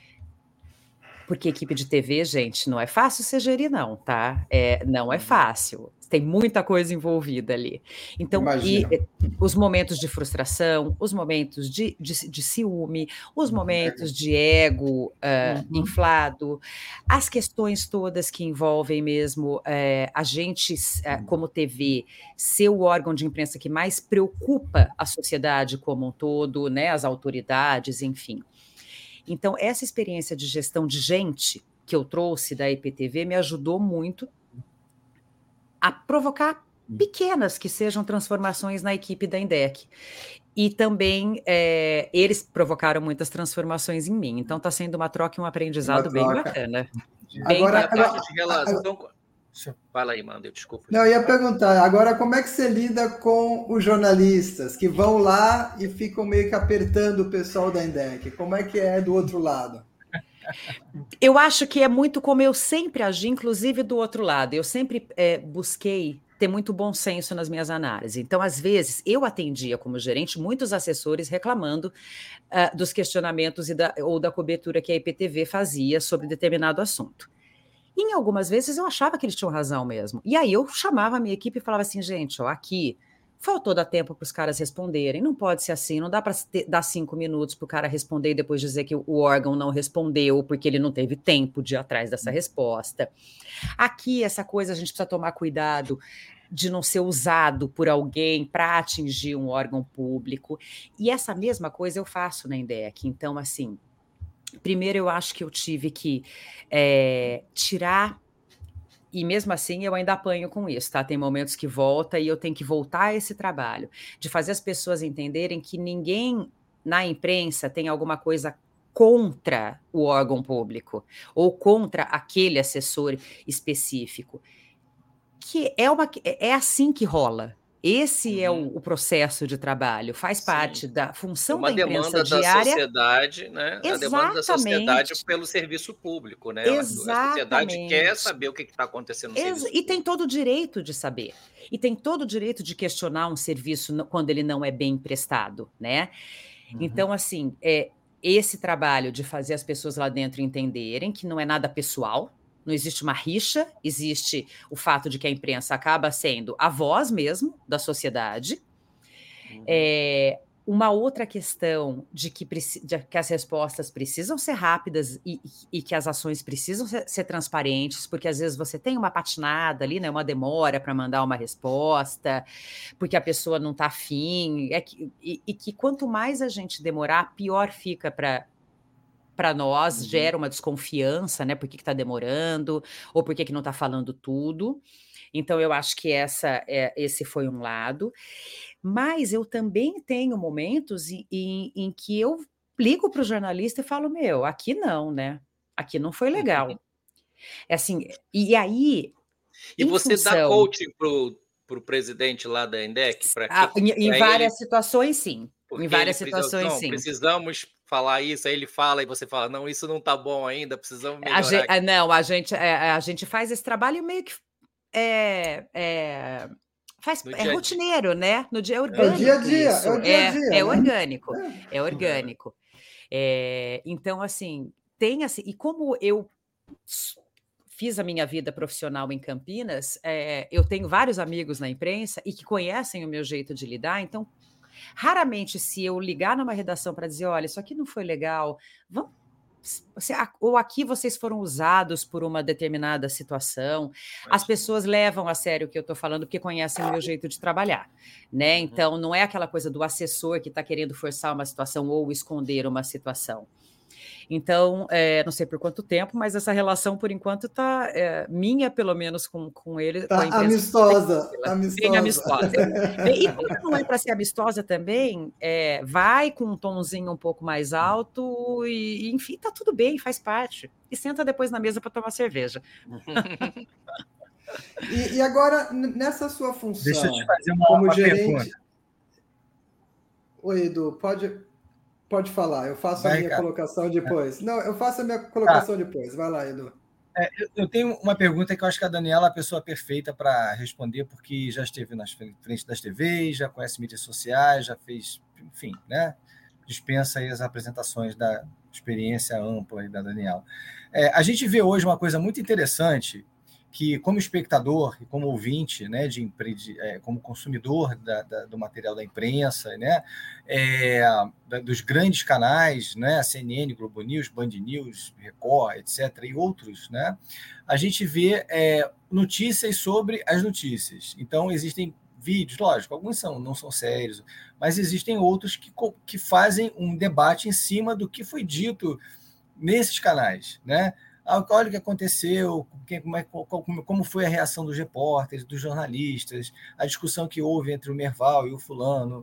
porque equipe de T V, gente, não é fácil ser gerir, não, tá? É, não é fácil. Tem muita coisa envolvida ali. Então, e, os momentos de frustração, os momentos de, de, de ciúme, os momentos de ego uh, uhum. inflado, as questões todas que envolvem mesmo uh, a gente, uh, como T V, ser o órgão de imprensa que mais preocupa a sociedade como um todo, né, as autoridades, enfim. Então, essa experiência de gestão de gente que eu trouxe da I P T V me ajudou muito a provocar pequenas que sejam transformações na equipe da INDEC. E também é, eles provocaram muitas transformações em mim. Então, está sendo uma troca e um aprendizado bem bacana. Bem agora, bacana. A parte de relação... Fala aí, Manda, desculpa. Não, eu ia perguntar, agora como é que você lida com os jornalistas que vão lá e ficam meio que apertando o pessoal da INDEC? Como é que é do outro lado? Eu acho que é muito como eu sempre agi, inclusive do outro lado. Eu sempre é, busquei ter muito bom senso nas minhas análises. Então, às vezes, eu atendia como gerente muitos assessores reclamando uh, dos questionamentos e da, ou da cobertura que a I P T V fazia sobre determinado assunto. E em algumas vezes eu achava que eles tinham razão mesmo. E aí eu chamava a minha equipe e falava assim, gente, ó, aqui faltou dar tempo para os caras responderem, não pode ser assim, não dá para dar cinco minutos para o cara responder e depois dizer que o órgão não respondeu porque ele não teve tempo de ir atrás dessa resposta. Aqui, essa coisa, a gente precisa tomar cuidado de não ser usado por alguém para atingir um órgão público. E essa mesma coisa eu faço na INDEC. Então, assim, primeiro eu acho que eu tive que é, tirar... E mesmo assim eu ainda apanho com isso, tá? Tem momentos que volta e eu tenho que voltar a esse trabalho, de fazer as pessoas entenderem que ninguém na imprensa tem alguma coisa contra o órgão público ou contra aquele assessor específico. Que é, uma, é assim que rola. Esse uhum. é o, o processo de trabalho, faz Sim. parte da função da imprensa demanda diária. Da sociedade, né? Exatamente. A demanda da sociedade pelo serviço público, né? Exatamente. A sociedade quer saber o que está acontecendo no Ex serviço E público. tem todo o direito de saber. E tem todo o direito de questionar um serviço quando ele não é bem prestado, né? Uhum. Então, assim, é, esse trabalho de fazer as pessoas lá dentro entenderem que não é nada pessoal, não existe uma rixa, existe o fato de que a imprensa acaba sendo a voz mesmo da sociedade. Uhum. É, uma outra questão de que, de que as respostas precisam ser rápidas e, e que as ações precisam ser, ser transparentes, porque às vezes você tem uma patinada ali, né, uma demora para mandar uma resposta, porque a pessoa não está afim, é que, e, e que quanto mais a gente demorar, pior fica para... para nós, uhum. gera uma desconfiança, né? Por que está demorando, ou por que, que não está falando tudo. Então, eu acho que essa, é, esse foi um lado. Mas eu também tenho momentos em, em, em que eu ligo para o jornalista e falo, meu, aqui não, né? Aqui não foi legal. Uhum. É assim, e aí... E você função... dá coaching para o presidente lá da INDEC? Pra ah, que, em pra em várias ele... situações, sim. Porque em várias ele situações, precisa, não, sim. Precisamos falar isso, aí ele fala e você fala, não, isso não tá bom ainda, precisamos melhorar. A gente, não, a gente, é, a gente faz esse trabalho meio que é, é, faz, é rotineiro, né? No dia é orgânico. É o dia a dia, isso. é o dia a dia. É, né? é orgânico, é, é orgânico. É, então, assim, tem assim, e como eu fiz a minha vida profissional em Campinas, é, eu tenho vários amigos na imprensa e que conhecem o meu jeito de lidar, então raramente, se eu ligar numa redação para dizer, olha, isso aqui não foi legal, vamos, ou aqui vocês foram usados por uma determinada situação. As pessoas levam a sério o que eu estou falando porque conhecem o meu jeito de trabalhar, né? Então, não é aquela coisa do assessor que está querendo forçar uma situação ou esconder uma situação. Então, é, não sei por quanto tempo, mas essa relação, por enquanto, está é, minha, pelo menos, com, com ele. Tá com a empresa, amistosa, bem amistosa. amistosa. E quando não é para ser amistosa também, é, vai com um tomzinho um pouco mais alto e, enfim, está tudo bem, faz parte. E senta depois na mesa para tomar cerveja. E, e agora, nessa sua função, deixa eu te fazer uma, como uma gerente... pergunta. Oi, Edu, pode... Pode falar, eu faço Vai, a minha cara. colocação depois. Não, eu faço a minha colocação ah. depois. Vai lá, Edu. É, eu, eu tenho uma pergunta que eu acho que a Daniela é a pessoa perfeita para responder, porque já esteve nas frente das T Vs, já conhece mídias sociais, já fez, enfim, né? Dispensa aí as apresentações da experiência ampla aí da Daniela. É, a gente vê hoje uma coisa muito interessante, que como espectador e como ouvinte, né, de, de, é, como consumidor da, da, do material da imprensa, né, é, da, dos grandes canais, né, C N N, Globo News, Band News, Record, etcétera, e outros, né, a gente vê é, notícias sobre as notícias. Então, existem vídeos, lógico, alguns são, não são sérios, mas existem outros que, que fazem um debate em cima do que foi dito nesses canais, né? Olha o que aconteceu, como foi a reação dos repórteres, dos jornalistas, a discussão que houve entre o Merval e o fulano,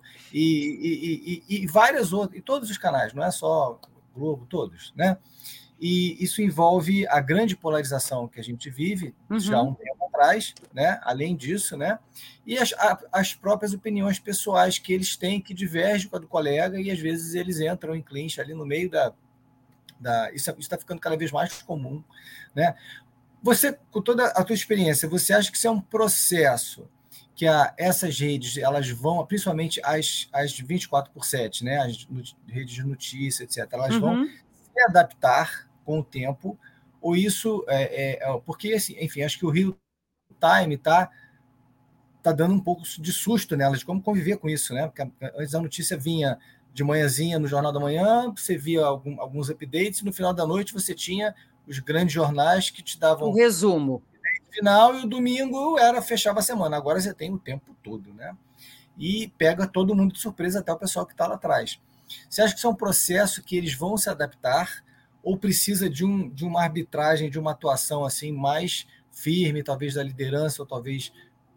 e, e, e, e várias outras, e todos os canais, não é só o Globo, todos, né? E isso envolve a grande polarização que a gente vive uhum. já há um tempo atrás, né? Além disso, né? E as, as próprias opiniões pessoais que eles têm, que divergem com a do colega, e às vezes eles entram em clinch ali no meio da... Da, isso está ficando cada vez mais comum, né? Você, com toda a tua experiência, você acha que isso é um processo que a, essas redes, elas vão, principalmente as, as vinte e quatro por sete, né? As redes de notícia, etcétera, elas uhum. vão se adaptar com o tempo, ou isso é, é, porque, assim, enfim, acho que o real time está tá dando um pouco de susto nelas, de como conviver com isso, né? Porque antes a notícia vinha de manhãzinha no Jornal da Manhã, você via algum, alguns updates, e no final da noite você tinha os grandes jornais que te davam... Um resumo. O final, e o domingo era fechava a semana. Agora você tem o tempo todo, né? E pega todo mundo de surpresa, até o pessoal que está lá atrás. Você acha que isso é um processo que eles vão se adaptar, ou precisa de, um, de uma arbitragem, de uma atuação assim mais firme, talvez da liderança, ou talvez...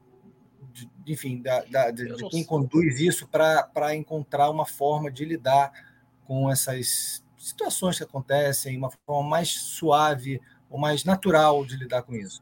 De, enfim, da, da, de, de quem conduz isso para encontrar uma forma de lidar com essas situações que acontecem, uma forma mais suave ou mais natural de lidar com isso?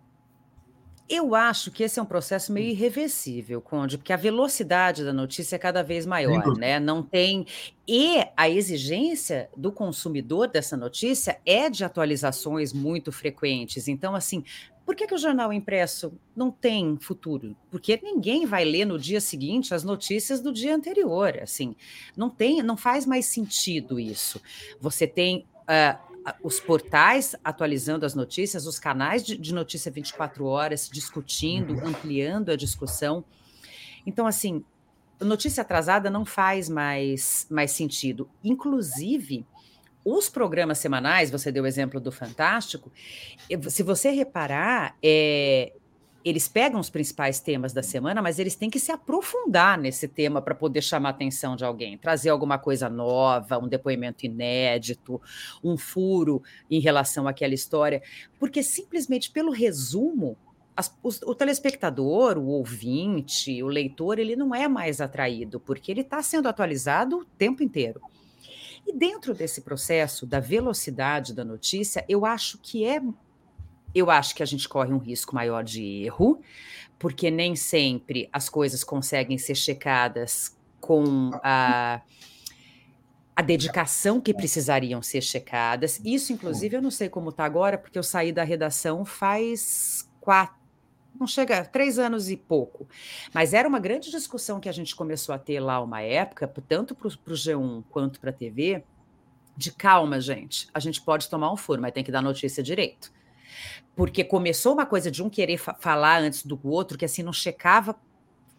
Eu acho que esse é um processo meio irreversível, Conde, porque a velocidade da notícia é cada vez maior, né? Não tem... E a exigência do consumidor dessa notícia é de atualizações muito frequentes. Então, assim... Por que que o jornal impresso não tem futuro? Porque ninguém vai ler no dia seguinte as notícias do dia anterior, assim, não tem, não faz mais sentido isso. Você tem uh, os portais atualizando as notícias, os canais de, de notícia vinte e quatro horas discutindo, ampliando a discussão. Então, assim, notícia atrasada não faz mais, mais sentido. Inclusive... Os programas semanais, você deu o exemplo do Fantástico, se você reparar, é, eles pegam os principais temas da semana, mas eles têm que se aprofundar nesse tema para poder chamar a atenção de alguém, trazer alguma coisa nova, um depoimento inédito, um furo em relação àquela história, porque simplesmente pelo resumo, as, o, o telespectador, o ouvinte, o leitor, ele não é mais atraído, porque ele está sendo atualizado o tempo inteiro. E dentro desse processo da velocidade da notícia, eu acho que é, eu acho que a gente corre um risco maior de erro, porque nem sempre as coisas conseguem ser checadas com a, a dedicação que precisariam ser checadas. Isso, inclusive, eu não sei como está agora, porque eu saí da redação faz quatro, não chega, três anos e pouco. Mas era uma grande discussão que a gente começou a ter lá uma época, tanto para o G um quanto para a T V, de calma, gente, a gente pode tomar um furo, mas tem que dar notícia direito. Porque começou uma coisa de um querer fa- falar antes do outro, que assim não checava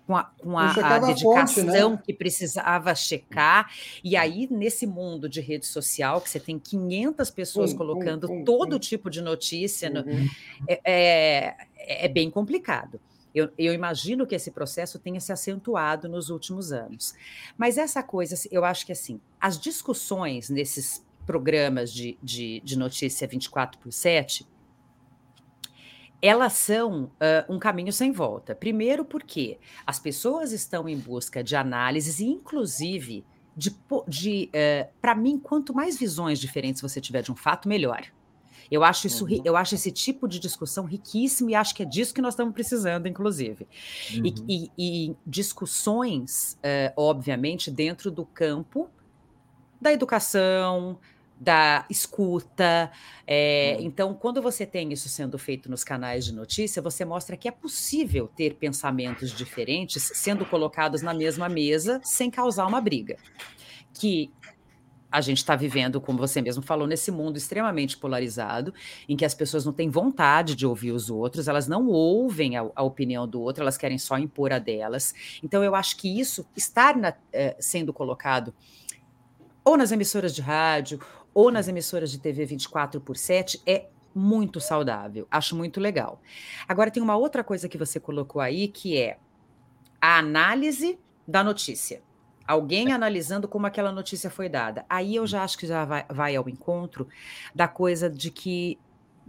com a, com a, a dedicação fonte, né? Que precisava checar. E aí, nesse mundo de rede social, que você tem quinhentas pessoas um, colocando um, um, todo um. tipo de notícia, uhum. no, é, é, é bem complicado. Eu, eu imagino que esse processo tenha se acentuado nos últimos anos. Mas essa coisa, eu acho que assim, as discussões nesses programas de, de, de notícia vinte e quatro por sete, elas são uh, um caminho sem volta. Primeiro porque as pessoas estão em busca de análises e, inclusive, de, de uh, para mim, quanto mais visões diferentes você tiver de um fato, melhor. Eu acho, isso, uhum. eu acho esse tipo de discussão riquíssimo e acho que é disso que nós estamos precisando, inclusive. Uhum. E, e, e discussões, uh, obviamente, dentro do campo da educação, da escuta. É, uhum. Então, quando você tem isso sendo feito nos canais de notícia, você mostra que é possível ter pensamentos diferentes sendo colocados na mesma mesa sem causar uma briga. Que a gente está vivendo, como você mesmo falou, nesse mundo extremamente polarizado, em que as pessoas não têm vontade de ouvir os outros, elas não ouvem a, a opinião do outro, elas querem só impor a delas. Então, eu acho que isso estar na, eh, sendo colocado ou nas emissoras de rádio, ou nas emissoras de T V vinte e quatro por sete, é muito saudável, acho muito legal. Agora, tem uma outra coisa que você colocou aí, que é a análise da notícia. Alguém analisando como aquela notícia foi dada. Aí eu já acho que já vai, vai ao encontro da coisa de que...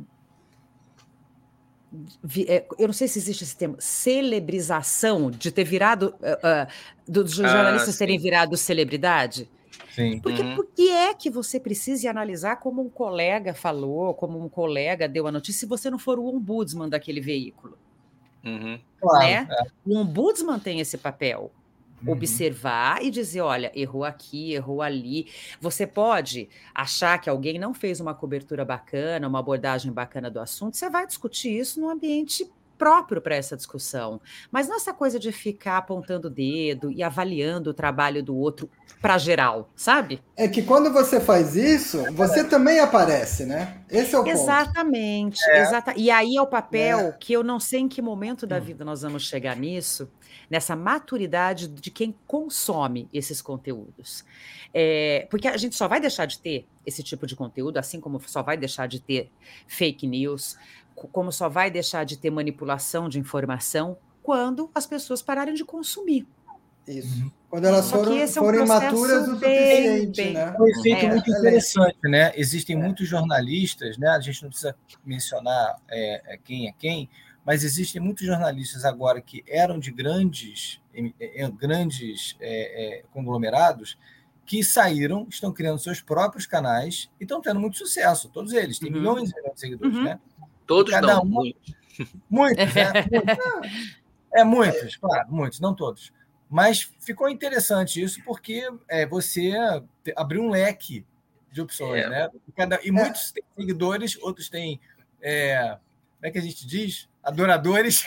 Eu não sei se existe esse termo, celebrização, de ter virado... Uh, uh, dos jornalistas ah, terem virado celebridade. Sim. Porque uhum. por que é que você precisa analisar como um colega falou, como um colega deu a notícia, se você não for o ombudsman daquele veículo? Uhum. Claro, né? É. O ombudsman tem esse papel. Uhum. Observar e dizer, olha, errou aqui, errou ali. Você pode achar que alguém não fez uma cobertura bacana, uma abordagem bacana do assunto, você vai discutir isso num ambiente próprio para essa discussão. Mas não essa coisa de ficar apontando o dedo e avaliando o trabalho do outro para geral, sabe? É que quando você faz isso, você também aparece, né? Esse é o Exatamente, ponto. Exata... E aí é o papel é. que eu não sei em que momento da vida nós vamos chegar nisso, nessa maturidade de quem consome esses conteúdos. É... Porque a gente só vai deixar de ter esse tipo de conteúdo, assim como só vai deixar de ter fake news, como só vai deixar de ter manipulação de informação quando as pessoas pararem de consumir. Isso. Uhum. Quando elas foram, é um forem maturas o bem, suficiente, bem, né? É um efeito é, muito interessante, é. né? Existem é. muitos jornalistas, né? A gente não precisa mencionar é, quem é quem, mas existem muitos jornalistas agora que eram de grandes, é, grandes é, é, conglomerados que saíram, estão criando seus próprios canais e estão tendo muito sucesso. Todos eles, tem uhum. milhões e milhões de seguidores, uhum. né? Todos cada não, um, muitos. Muitos, né? Muitos. É, muitos, claro, muitos, não todos. Mas ficou interessante isso porque é, você abriu um leque de opções, é. né? Cada, e muitos é. têm seguidores, outros têm, é, como é que a gente diz? Adoradores.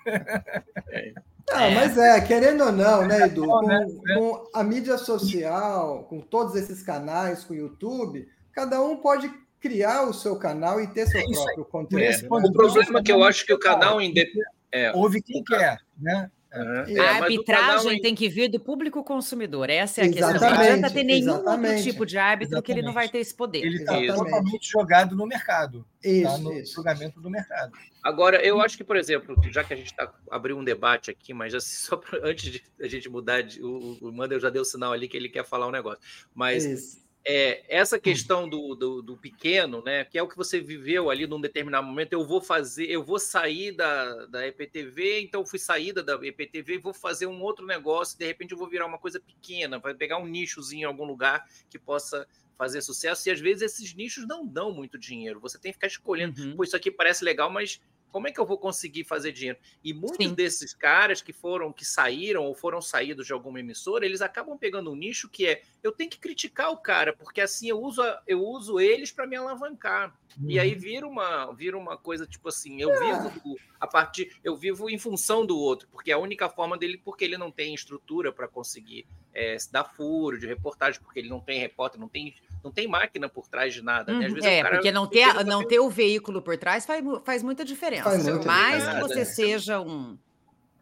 É. Não, mas é, querendo ou não, né, Edu? Com, com a mídia social, com todos esses canais, com o YouTube, cada um pode criar o seu canal e ter seu é próprio conteúdo. É. Né? O problema é que eu acho que o canal independente. É. Ouve quem quer, né? Uhum. É, a arbitragem canal... tem que vir do público consumidor, essa é a exatamente, questão. Não adianta ter nenhum exatamente. outro tipo de árbitro Exatamente. que ele não vai ter esse poder. Ele está totalmente jogado no mercado. Isso, tá? No isso. julgamento do mercado. Agora, eu acho que, por exemplo, já que a gente está abrindo um debate aqui, mas assim, só pra, antes de a gente mudar, de, o, o Mandel já deu sinal ali que ele quer falar um negócio. Mas isso. É, essa questão do, do, do pequeno, né, que é o que você viveu ali num determinado momento, eu vou fazer, eu vou sair da, da E P T V, então fui saída da E P T V e vou fazer um outro negócio, de repente eu vou virar uma coisa pequena, vai pegar um nichozinho em algum lugar que possa fazer sucesso, e às vezes esses nichos não dão muito dinheiro, você tem que ficar escolhendo, uhum. pô, isso aqui parece legal, mas como é que eu vou conseguir fazer dinheiro? E muitos Sim. desses caras que foram, que saíram ou foram saídos de alguma emissora, eles acabam pegando um nicho que é, eu tenho que criticar o cara, porque assim eu uso, eu uso eles para me alavancar. Uhum. E aí vira uma, vira uma coisa tipo assim, eu vivo do, a partir, eu vivo em função do outro, porque é a única forma dele, porque ele não tem estrutura para conseguir é, se dar furo de reportagem, porque ele não tem repórter, não tem, não tem máquina por trás de nada. Né? Às vezes é, o cara, porque não ter, não ter o veículo por trás faz, faz muita diferença. Faz Por muito mais diferença. que você seja um...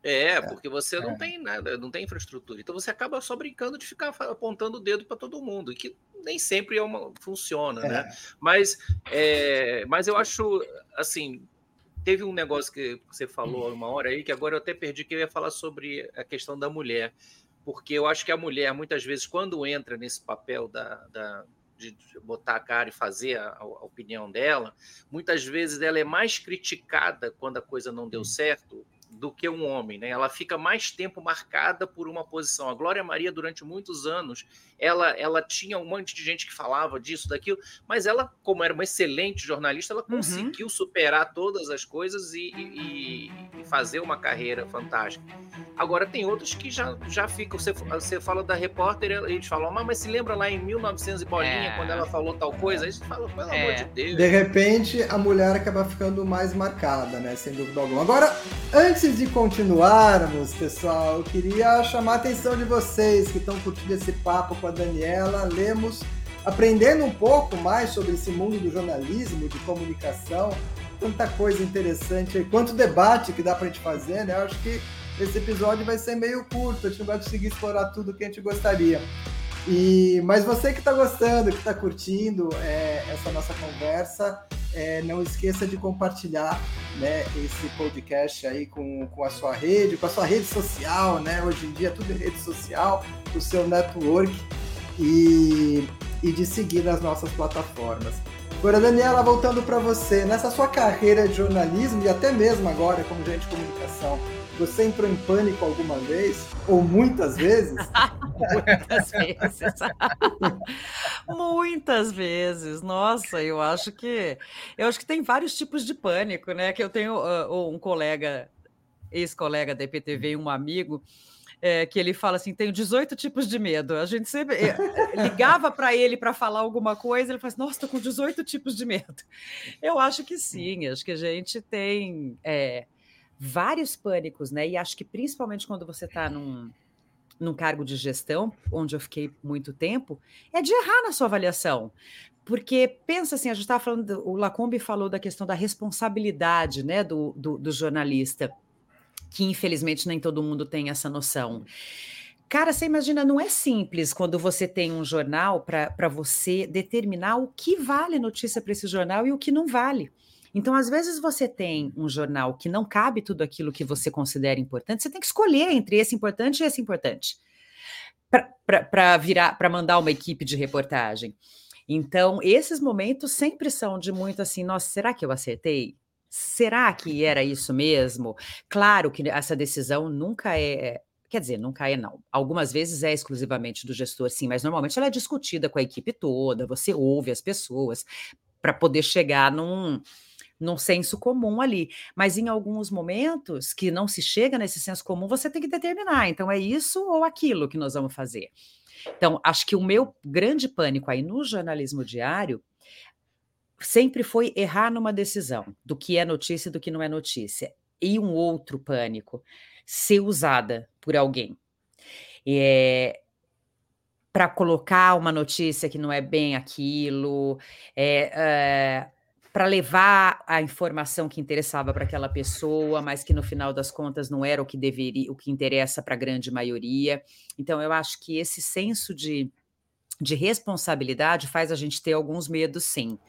É, porque você não tem nada, não tem infraestrutura. Então você acaba só brincando de ficar apontando o dedo para todo mundo, e que nem sempre é uma, funciona, é. né? Mas, é, mas eu acho, assim, teve um negócio que você falou uma hora aí, que agora eu até perdi, que eu ia falar sobre a questão da mulher. Porque eu acho que a mulher, muitas vezes, quando entra nesse papel da, da, de botar a cara e fazer a, a opinião dela, muitas vezes ela é mais criticada quando a coisa não deu certo do que um homem, né? Ela fica mais tempo marcada por uma posição. A Glória Maria, durante muitos anos, ela, ela tinha um monte de gente que falava disso, daquilo, mas ela, como era uma excelente jornalista, ela uhum. conseguiu superar todas as coisas e, e, e fazer uma carreira fantástica. Agora, tem outros que já, já ficam... Você, você fala da repórter, eles falam, mas, mas se lembra lá em mil e novecentos e bolinha, é. quando ela falou tal coisa? Aí você fala, pelo é. amor de Deus. De repente, a mulher acaba ficando mais marcada, né? Sem dúvida alguma. Agora, antes de continuarmos, pessoal, eu queria chamar a atenção de vocês que estão curtindo esse papo com a Daniela Lemos, aprendendo um pouco mais sobre esse mundo do jornalismo, de comunicação, tanta coisa interessante aí, quanto debate que dá pra gente fazer, né? Eu acho que esse episódio vai ser meio curto, a gente não vai conseguir explorar tudo que a gente gostaria. E, mas você que está gostando, que está curtindo é, essa nossa conversa, é, não esqueça de compartilhar, né, esse podcast aí com, com a sua rede, com a sua rede social, né? Hoje em dia tudo é rede social, o seu network, e, e de seguir nas nossas plataformas. Agora, Daniela, voltando para você, nessa sua carreira de jornalismo e até mesmo agora como gerente de comunicação, você entrou em pânico alguma vez? Ou muitas vezes? Muitas vezes. Muitas vezes. Nossa, eu acho que eu acho que tem vários tipos de pânico, né? Que eu tenho uh, um colega, ex-colega da I P T V, um amigo, é, que ele fala assim, tenho dezoito tipos de medo. A gente sempre ligava para ele para falar alguma coisa, ele fala assim, nossa, tô com dezoito tipos de medo. Eu acho que sim, acho que a gente tem... É, vários pânicos, né? E acho que principalmente quando você está num, num cargo de gestão, onde eu fiquei muito tempo, é de errar na sua avaliação. Porque pensa assim, a gente estava falando, o Lacombe falou da questão da responsabilidade, né, do, do, do jornalista, que infelizmente nem todo mundo tem essa noção. Cara, você imagina, não é simples quando você tem um jornal para você determinar o que vale notícia para esse jornal e o que não vale. Então, às vezes você tem um jornal que não cabe tudo aquilo que você considera importante, você tem que escolher entre esse importante e esse importante para virar, para mandar uma equipe de reportagem. Então, esses momentos sempre são de muito assim, nossa, será que eu acertei? Será que era isso mesmo? Claro que essa decisão nunca é... Quer dizer, nunca é não. Algumas vezes é exclusivamente do gestor, sim, mas normalmente ela é discutida com a equipe toda, você ouve as pessoas para poder chegar num... num senso comum ali, mas em alguns momentos que não se chega nesse senso comum, você tem que determinar, então é isso ou aquilo que nós vamos fazer. Então, acho que o meu grande pânico aí no jornalismo diário sempre foi errar numa decisão do que é notícia e do que não é notícia. E um outro pânico, ser usada por alguém. É... para colocar uma notícia que não é bem aquilo, é... é... para levar a informação que interessava para aquela pessoa, mas que no final das contas não era o que deveria, o que interessa para a grande maioria. Então, eu acho que esse senso de, de responsabilidade faz a gente ter alguns medos, sim.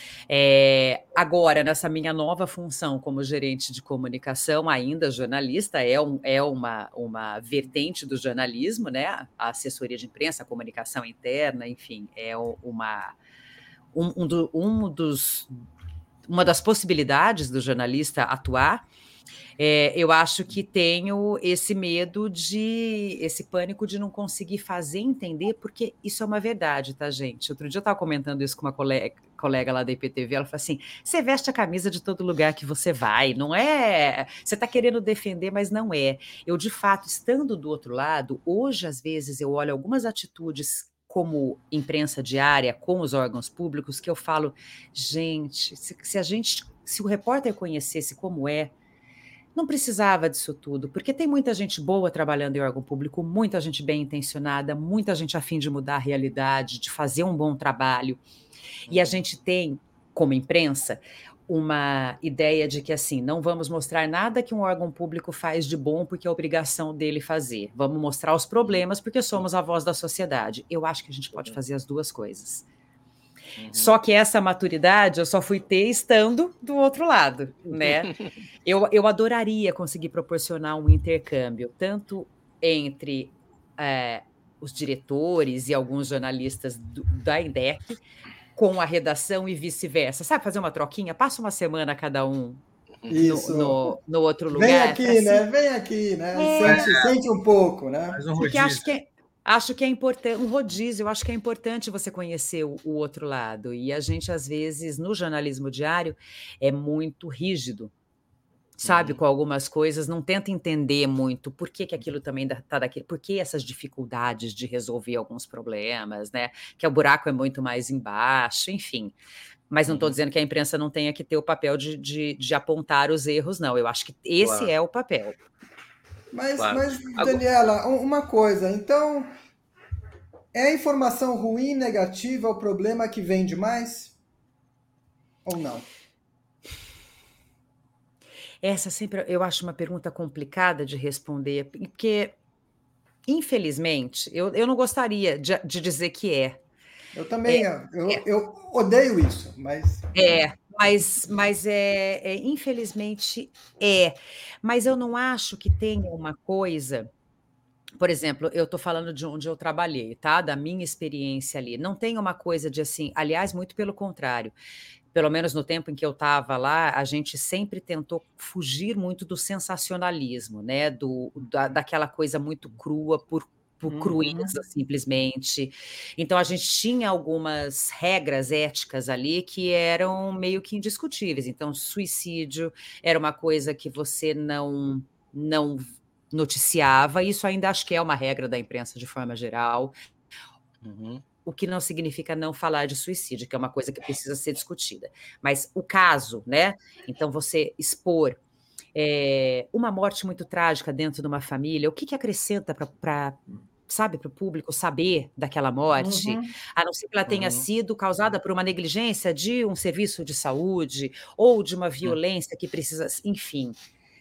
É, agora, nessa minha nova função como gerente de comunicação, ainda jornalista, é, um, é uma, uma vertente do jornalismo, né? A assessoria de imprensa, a comunicação interna, enfim, é uma, um, um, do, um dos... uma das possibilidades do jornalista atuar, é, eu acho que tenho esse medo de, esse pânico de não conseguir fazer entender, porque isso é uma verdade, tá, gente? Outro dia eu estava comentando isso com uma colega, colega lá da I P T V, ela falou assim, você veste a camisa de todo lugar que você vai, não é... Você está querendo defender, mas não é. Eu, de fato, estando do outro lado, hoje, às vezes, eu olho algumas atitudes como imprensa diária, com os órgãos públicos, que eu falo, gente, se, se a gente, se o repórter conhecesse como é, não precisava disso tudo, porque tem muita gente boa trabalhando em órgão público, muita gente bem intencionada, muita gente a fim de mudar a realidade, de fazer um bom trabalho, e a gente tem, como imprensa, uma ideia de que, assim, não vamos mostrar nada que um órgão público faz de bom porque é obrigação dele fazer. Vamos mostrar os problemas porque somos a voz da sociedade. Eu acho que a gente pode fazer as duas coisas. Uhum. Só que essa maturidade eu só fui ter estando do outro lado, né? eu, eu adoraria conseguir proporcionar um intercâmbio, tanto entre é, os diretores e alguns jornalistas do, da INDEC, com a redação e vice-versa. Sabe, fazer uma troquinha? Passa uma semana cada um no, no, no outro lugar. Vem aqui, assim, né? Vem aqui, né? É, sente, sente um pouco, né? Faz um Porque acho que, é, acho que é importante, um rodízio, eu acho que é importante você conhecer o, o outro lado. E a gente, às vezes, no jornalismo diário, é muito rígido, sabe, uhum. com algumas coisas, não tenta entender muito por que, que aquilo também está daquele, por que essas dificuldades de resolver alguns problemas, né? Que o buraco é muito mais embaixo, enfim. Mas não estou uhum. dizendo que a imprensa não tenha que ter o papel de, de, de apontar os erros, não. Eu acho que esse claro. é o papel. Mas, claro. mas, Daniela, uma coisa, então, é a informação ruim, negativa, o problema que vende mais? Ou não? Essa sempre eu acho uma pergunta complicada de responder, porque, infelizmente, eu, eu não gostaria de, de dizer que é. Eu também, é, eu, é, eu odeio isso, mas... É, mas, mas é, é, infelizmente é. Mas eu não acho que tenha uma coisa... Por exemplo, eu estou falando de onde eu trabalhei, tá? Da minha experiência ali. Não tem uma coisa de assim... Aliás, muito pelo contrário. Pelo menos no tempo em que eu estava lá, a gente sempre tentou fugir muito do sensacionalismo, né? Do, da, daquela coisa muito crua, por, por uhum. crueza, simplesmente. Então, a gente tinha algumas regras éticas ali que eram meio que indiscutíveis. Então, suicídio era uma coisa que você não, não noticiava. Isso ainda acho que é uma regra da imprensa de forma geral. Uhum. O que não significa não falar de suicídio, que é uma coisa que precisa ser discutida. Mas o caso, né? Então, você expor é, uma morte muito trágica dentro de uma família, o que, que acrescenta para, sabe, para o público saber daquela morte, uhum. a não ser que ela tenha uhum. sido causada por uma negligência de um serviço de saúde ou de uma violência que precisa, enfim.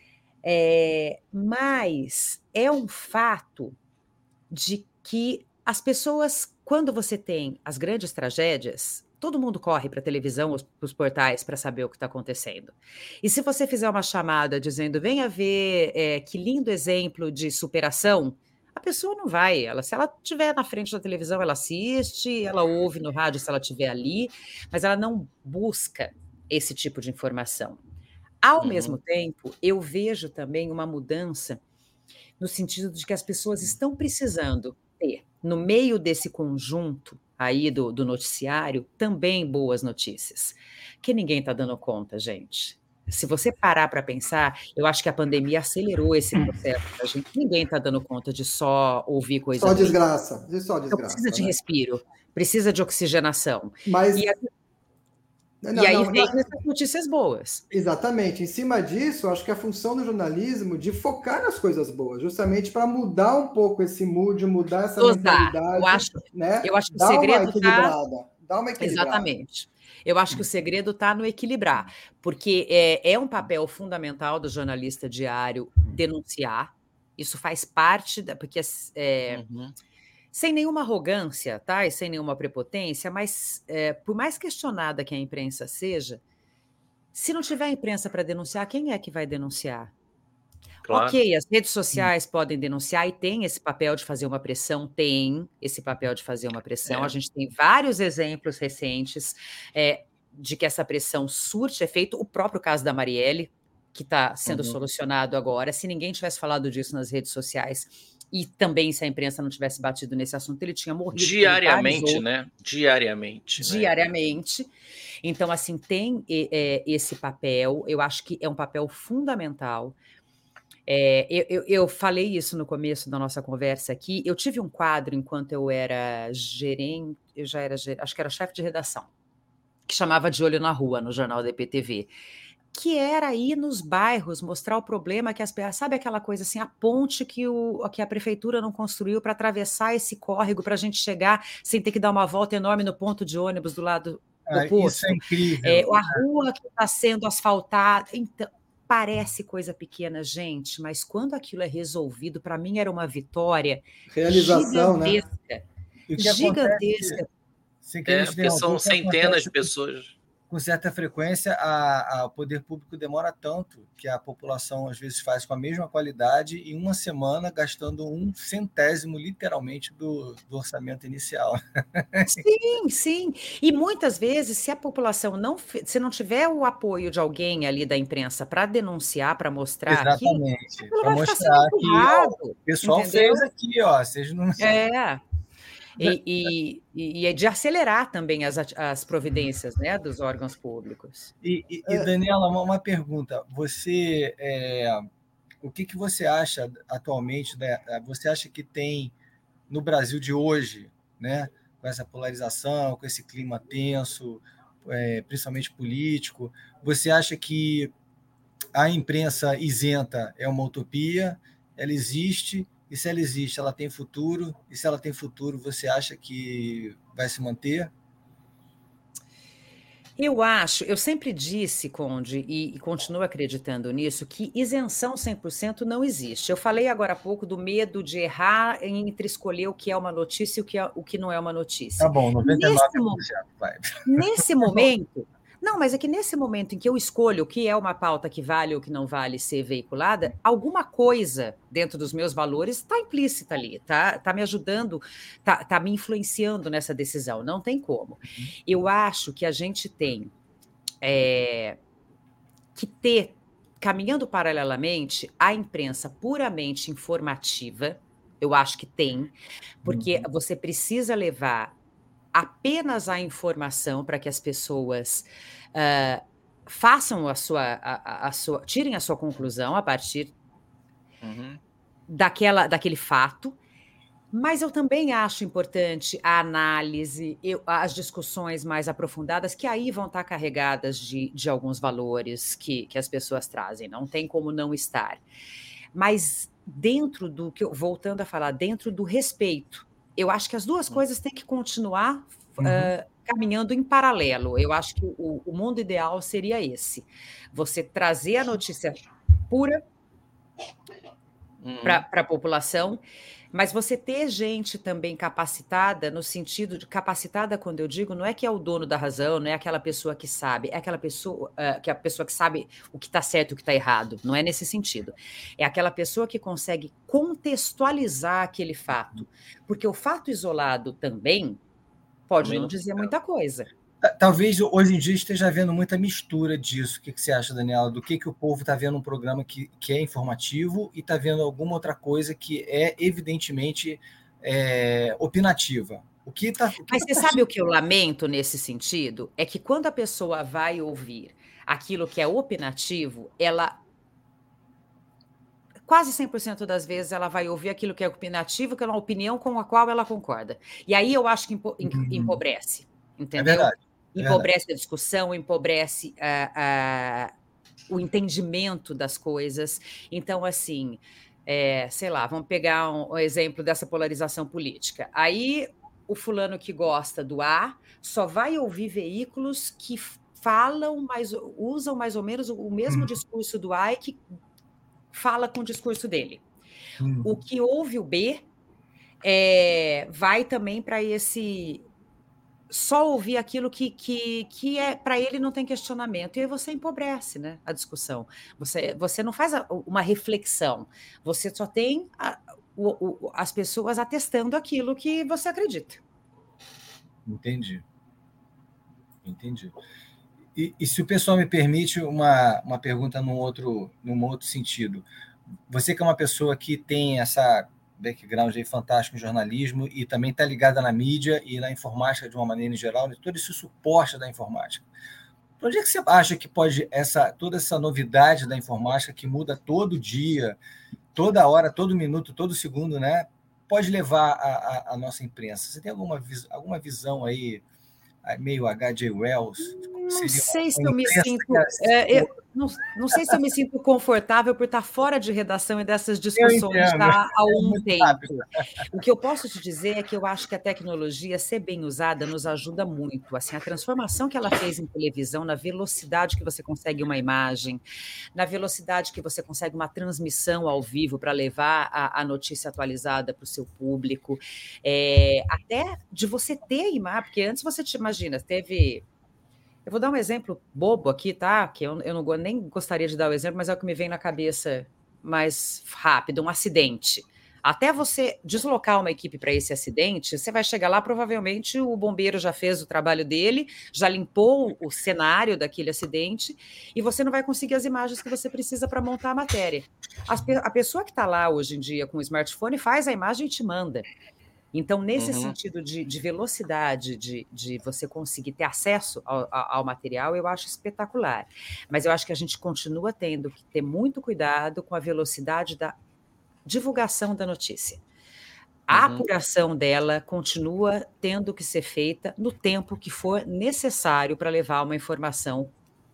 É, mas é um fato de que as pessoas, quando você tem as grandes tragédias, todo mundo corre para a televisão, para os portais, para saber o que está acontecendo. E se você fizer uma chamada dizendo, venha ver é, que lindo exemplo de superação, a pessoa não vai. Ela, se ela estiver na frente da televisão, ela assiste, ela ouve no rádio se ela estiver ali, mas ela não busca esse tipo de informação. Ao uhum. mesmo tempo, eu vejo também uma mudança no sentido de que as pessoas estão precisando ter, no meio desse conjunto aí do, do noticiário, também boas notícias, que ninguém está dando conta, gente. Se você parar para pensar, eu acho que a pandemia acelerou esse processo. A gente, ninguém está dando conta de só ouvir coisa Só ruim. desgraça, de só desgraça. Então, precisa de né? respiro, precisa de oxigenação. Mas... E a... Não, e aí não, vem não. essas notícias boas. Exatamente. Em cima disso, acho que a função do jornalismo de focar nas coisas boas, justamente para mudar um pouco esse mood, mudar essa Dosar. mentalidade. Eu acho, né? eu acho que Dá o segredo uma equilibrada. Tá... Dá uma equilibrada. Exatamente. Eu acho que o segredo está no equilibrar, porque é, é um papel fundamental do jornalista diário denunciar. Isso faz parte da... Porque é, uhum. sem nenhuma arrogância, tá? E sem nenhuma prepotência, mas é, por mais questionada que a imprensa seja, se não tiver imprensa para denunciar, quem é que vai denunciar? Claro. Ok, as redes sociais hum. podem denunciar e tem esse papel de fazer uma pressão, tem esse papel de fazer uma pressão. É. A gente tem vários exemplos recentes é, de que essa pressão surte efeito. O próprio caso da Marielle, que está sendo uhum. solucionado agora. Se ninguém tivesse falado disso nas redes sociais e também se a imprensa não tivesse batido nesse assunto, ele tinha morrido. Diariamente, né? Diariamente. Diariamente. Né? Então, assim, tem é, esse papel. Eu acho que é um papel fundamental. É, eu, eu, eu falei isso no começo da nossa conversa aqui. Eu tive um quadro enquanto eu era gerente, eu já era, acho que era chefe de redação, que chamava De Olho na Rua, no jornal da E P T V, que era ir nos bairros mostrar o problema que as pessoas, sabe aquela coisa assim, a ponte que, o, que a prefeitura não construiu para atravessar esse córrego para a gente chegar sem ter que dar uma volta enorme no ponto de ônibus do lado do Ah, posto. Isso é incrível. É, a rua que está sendo asfaltada. Então, parece coisa pequena, gente, mas quando aquilo é resolvido, para mim era uma vitória Realização, né? gigantesca. E o que Gigantesca. acontece, sem querer É, te porque interromper, são o que centenas de acontece pessoas. com certa frequência, a, a, o poder público demora tanto que a população, às vezes, faz com a mesma qualidade em uma semana, gastando um centésimo, literalmente, do, do orçamento inicial. Sim, sim. E muitas vezes, se a população não, fe- se não tiver o apoio de alguém ali da imprensa para denunciar, para mostrar aquilo, Exatamente. aquilo Para vai ficar sendo mostrar que ó, o empurrado, pessoal entendeu? fez aqui, ó. Vocês não. É. E, e, e é de acelerar também as, ati- as providências, né, dos órgãos públicos. E, e, e, Daniela, uma, uma pergunta. Você, é, o que, que você acha atualmente, né? Você acha que tem no Brasil de hoje, né, com essa polarização, com esse clima tenso, é, principalmente político, você acha que a imprensa isenta é uma utopia? Ela existe? E se ela existe, ela tem futuro? E se ela tem futuro, você acha que vai se manter? Eu acho, eu sempre disse, Conde, e, e continuo acreditando nisso, que isenção cem por cento não existe. Eu falei agora há pouco do medo de errar entre escolher o que é uma notícia e o que, é, o que não é uma notícia. Tá bom, noventa e nove por cento Nesse, vai. nesse momento, não, mas é que nesse momento em que eu escolho o que é uma pauta que vale ou que não vale ser veiculada, alguma coisa dentro dos meus valores está implícita ali, está tá me ajudando, está tá me influenciando nessa decisão, não tem como. Eu acho que a gente tem é, que ter, caminhando paralelamente, a imprensa puramente informativa, eu acho que tem, porque Uhum. você precisa levar apenas a informação para que as pessoas uh, façam a sua, a, a sua, tirem a sua conclusão a partir Uhum. daquela, daquele fato. Mas eu também acho importante a análise, eu, as discussões mais aprofundadas, que aí vão estar carregadas de, de alguns valores que, que as pessoas trazem, não tem como não estar. Mas dentro do que, eu, voltando a falar, dentro do respeito, eu acho que as duas coisas têm que continuar Uhum. uh, caminhando em paralelo. Eu acho que o, o mundo ideal seria esse. Você trazer a notícia pura Uhum. para a população, mas você ter gente também capacitada, no sentido de capacitada, quando eu digo, não é que é o dono da razão, não é aquela pessoa que sabe, é aquela pessoa uh, que é a pessoa que sabe o que está certo e o que está errado, não é nesse sentido. É aquela pessoa que consegue contextualizar aquele fato, porque o fato isolado também pode Também não não dizer fica. muita coisa. Talvez hoje em dia esteja havendo muita mistura disso. O que você acha, Daniela? Do que, que o povo está vendo um programa que, que é informativo e está vendo alguma outra coisa que é evidentemente é, opinativa? O que tá, o que Mas tá você sabe o que eu lamento nesse sentido? É que quando a pessoa vai ouvir aquilo que é opinativo, ela quase cem por cento das vezes ela vai ouvir aquilo que é opinativo, que é uma opinião com a qual ela concorda. E aí eu acho que empo empobrece, entendeu? É verdade. É empobrece verdade. a discussão, empobrece a, a, o entendimento das coisas. Então, assim, é, sei lá, vamos pegar um, um exemplo dessa polarização política. Aí o fulano que gosta do A só vai ouvir veículos que falam, mais, usam mais ou menos o mesmo Uhum. discurso do A e que fala com o discurso dele. Uhum. O que ouve o B é, vai também para esse só ouvir aquilo que, que, que é para ele não tem questionamento, e aí você empobrece, né, a discussão. Você, você não faz a, uma reflexão, você só tem a, o, o, as pessoas atestando aquilo que você acredita. Entendi. Entendi. E, e se o pessoal me permite uma, uma pergunta num outro, num outro sentido. Você que é uma pessoa que tem essa background aí fantástico em jornalismo e também está ligada na mídia e na informática de uma maneira em geral, todo esse suporte da informática. Por onde é que você acha que pode essa toda essa novidade da informática que muda todo dia, toda hora, todo minuto, todo segundo, né, pode levar a, a, a nossa imprensa? Você tem alguma, alguma visão aí meio H J Wells? Não sei se eu me sinto. É, eu, não, não sei se eu me sinto confortável por estar fora de redação e dessas discussões já há um é tempo. Rápido. O que eu posso te dizer é que eu acho que a tecnologia, ser bem usada, nos ajuda muito. Assim, a transformação que ela fez em televisão, na velocidade que você consegue uma imagem, na velocidade que você consegue uma transmissão ao vivo para levar a, a notícia atualizada para o seu público, é, até de você ter a imagem, porque antes você te imagina, teve. Eu vou dar um exemplo bobo aqui, tá? Que eu, eu não, nem gostaria de dar o exemplo, mas é o que me vem na cabeça mais rápido, um acidente. Até você deslocar uma equipe para esse acidente, você vai chegar lá, provavelmente o bombeiro já fez o trabalho dele, já limpou o cenário daquele acidente, e você não vai conseguir as imagens que você precisa para montar a matéria. A, a pessoa que está lá hoje em dia com o smartphone faz a imagem e te manda. Então, nesse uhum. sentido de, de velocidade, de, de você conseguir ter acesso ao, ao material, eu acho espetacular. Mas eu acho que a gente continua tendo que ter muito cuidado com a velocidade da divulgação da notícia. A uhum. apuração dela continua tendo que ser feita no tempo que for necessário para levar uma informação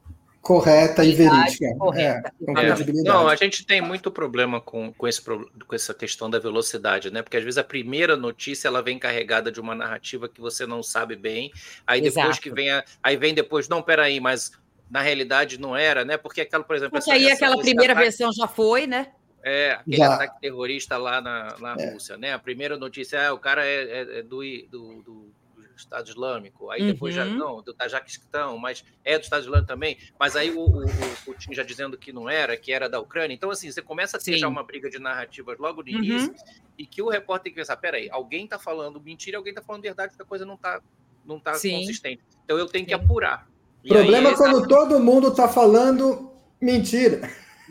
correta e verídica. Correta. É, é. Não, a gente tem muito problema com, com, esse, com essa questão da velocidade, né? Porque às vezes a primeira notícia ela vem carregada de uma narrativa que você não sabe bem, aí depois Exato. que vem a, aí vem depois, não, peraí, mas na realidade não era, né? Porque aquela, por exemplo... Porque essa, aí essa, aquela primeira ataque, versão já foi, né? É, aquele já. ataque terrorista lá na, na é. Rússia, né? A primeira notícia é o cara é, é, é do... do, do Estado Islâmico, aí depois uhum. já não, do Tajiquistão, mas é do Estado Islâmico também, mas aí o, o, o Putin já dizendo que não era, que era da Ucrânia, então assim, você começa a ter Sim. já uma briga de narrativas logo no uhum. início, e que o repórter tem que pensar, peraí, alguém está falando mentira, alguém está falando verdade, porque a coisa não está não tá consistente, então eu tenho Sim. que apurar. O problema é quando todo mundo está falando mentira.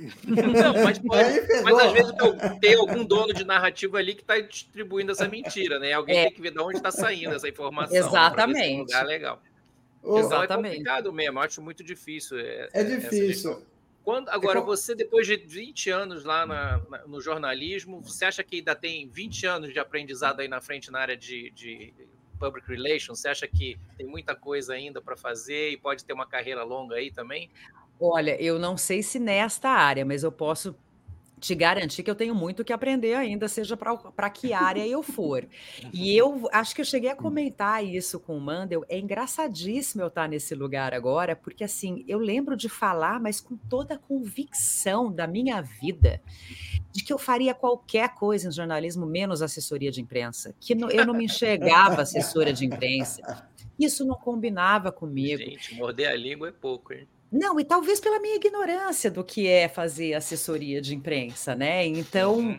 Não, mas, pode, mas às vezes tem algum dono de narrativa ali que está distribuindo essa mentira, né? Alguém é. tem que ver de onde está saindo essa informação. Exatamente. Um lugar legal. Oh, então é complicado mesmo, eu acho muito difícil. É, é difícil. Quando, agora, é você, depois de vinte anos lá na, na, no jornalismo, você acha que ainda tem vinte anos de aprendizado aí na frente na área de, de public relations? Você acha que tem muita coisa ainda para fazer e pode ter uma carreira longa aí também? Olha, eu não sei se nesta área, mas eu posso te garantir que eu tenho muito que aprender ainda, seja para que área eu for. E eu acho que eu cheguei a comentar isso com o Mandel, é engraçadíssimo eu estar nesse lugar agora, porque assim, eu lembro de falar, mas com toda a convicção da minha vida, de que eu faria qualquer coisa em jornalismo, menos assessoria de imprensa, que eu não me enxergava assessora de imprensa. Isso não combinava comigo. Gente, morder a língua é pouco, hein? Não, e talvez pela minha ignorância do que é fazer assessoria de imprensa, né? Então, uhum.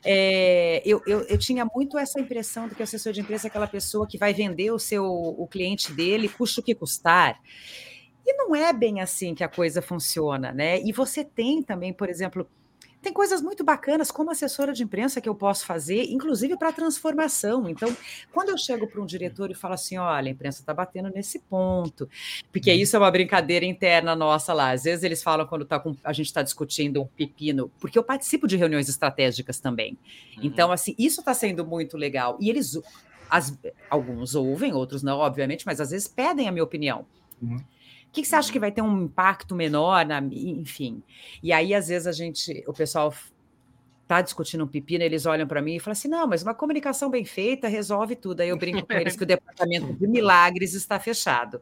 é, eu, eu, eu tinha muito essa impressão de que o assessor de imprensa é aquela pessoa que vai vender o seu o cliente dele, custe o que custar. E não é bem assim que a coisa funciona, né? E você tem também, por exemplo, tem coisas muito bacanas como assessora de imprensa que eu posso fazer, inclusive para transformação. Então, quando eu chego para um diretor e falo assim, olha, a imprensa está batendo nesse ponto, porque isso é uma brincadeira interna nossa lá. Às vezes eles falam quando tá com, a gente está discutindo um pepino, porque eu participo de reuniões estratégicas também. Uhum. Então, assim, isso está sendo muito legal. E eles, as, alguns ouvem, outros não, obviamente, mas às vezes pedem a minha opinião. Uhum. O que, que você acha que vai ter um impacto menor, na, enfim? E aí, às vezes, a gente, o pessoal está discutindo um pepino, eles olham para mim e falam assim, não, mas uma comunicação bem feita resolve tudo. Aí eu brinco com eles que o departamento de milagres está fechado.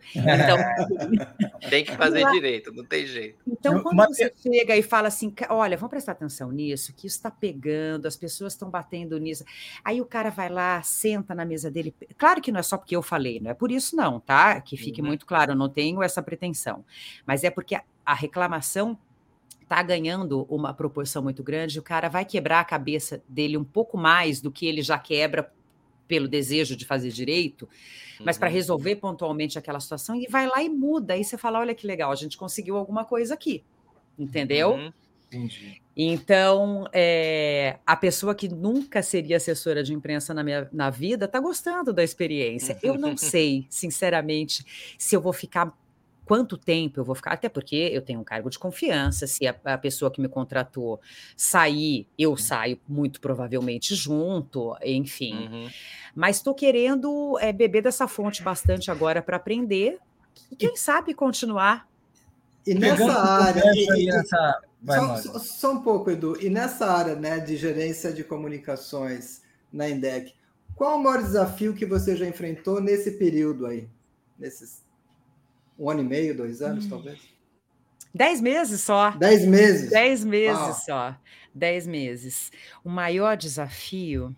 Então, tem que fazer direito, não tem jeito. Então, quando mas... você chega e fala assim, olha, vamos prestar atenção nisso, que isso está pegando, as pessoas estão batendo nisso. Aí o cara vai lá, senta na mesa dele. Claro que não é só porque eu falei, não é por isso não, tá? Que fique uhum. muito claro, eu não tenho essa pretensão. Mas é porque a, a reclamação está ganhando uma proporção muito grande, o cara vai quebrar a cabeça dele um pouco mais do que ele já quebra pelo desejo de fazer direito, uhum. mas para resolver pontualmente aquela situação, e vai lá e muda. Aí você fala, olha que legal, a gente conseguiu alguma coisa aqui, entendeu? Uhum. Entendi. Então, é, a pessoa que nunca seria assessora de imprensa na minha na vida está gostando da experiência. Eu não sei, sinceramente, se eu vou ficar... Quanto tempo eu vou ficar? Até porque eu tenho um cargo de confiança. Se a, a pessoa que me contratou sair, eu saio muito provavelmente junto, enfim. Uhum. Mas estou querendo é, beber dessa fonte bastante agora para aprender e quem sabe continuar. E nessa área... E, nessa... Vai, só, só, só um pouco, Edu. E nessa área, né, de gerência de comunicações na Indec, qual o maior desafio que você já enfrentou nesse período aí? Nesses um ano e meio, dois anos, hum. talvez? Dez meses só. Dez meses? Dez meses Uau. só. Dez meses. O maior desafio...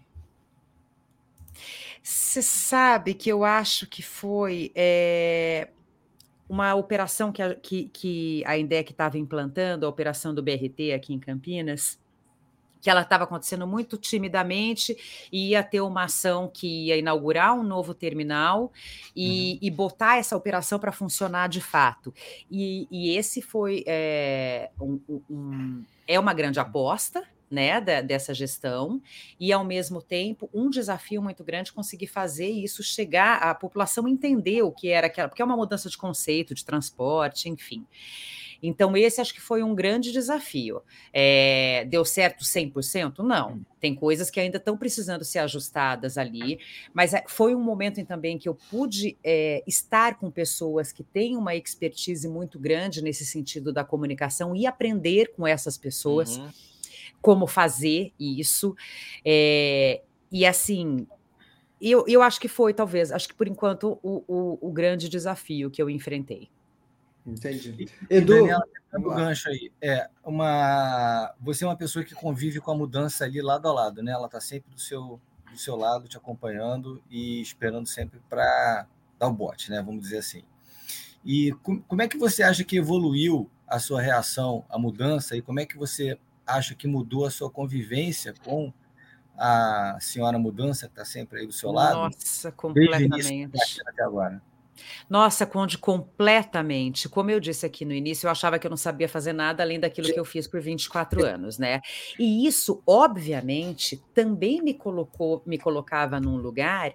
Você sabe que eu acho que foi é, uma operação que a, que, que a Indec estava implantando, a operação do B R T aqui em Campinas, que ela estava acontecendo muito timidamente, e ia ter uma ação que ia inaugurar um novo terminal e, uhum. e botar essa operação para funcionar de fato. E, e esse foi é, um, um, é uma grande aposta, né, da, dessa gestão, e ao mesmo tempo um desafio muito grande conseguir fazer isso chegar, a população entender o que era aquela, porque é uma mudança de conceito, de transporte, enfim. Então esse acho que foi um grande desafio. É, deu certo cem por cento? Não. Tem coisas que ainda estão precisando ser ajustadas ali, mas foi um momento também que eu pude é, estar com pessoas que têm uma expertise muito grande nesse sentido da comunicação e aprender com essas pessoas, uhum. como fazer isso, é, e assim, eu, eu acho que foi, talvez, acho que por enquanto, o, o, o grande desafio que eu enfrentei. Entendi. E, Edu, Daniela, pegando o gancho aí, é uma, você é uma pessoa que convive com a mudança ali lado a lado, né? Ela está sempre do seu, do seu lado, te acompanhando e esperando sempre para dar o bote, né? Vamos dizer assim. E com, como é que você acha que evoluiu a sua reação à mudança e como é que você acha que mudou a sua convivência com a senhora mudança que está sempre aí do seu lado? Nossa, completamente. Desde até agora. Nossa, Conde, completamente. Como eu disse aqui no início, eu achava que eu não sabia fazer nada além daquilo que eu fiz por vinte e quatro anos, né? E isso, obviamente, também me colocou, me colocava num lugar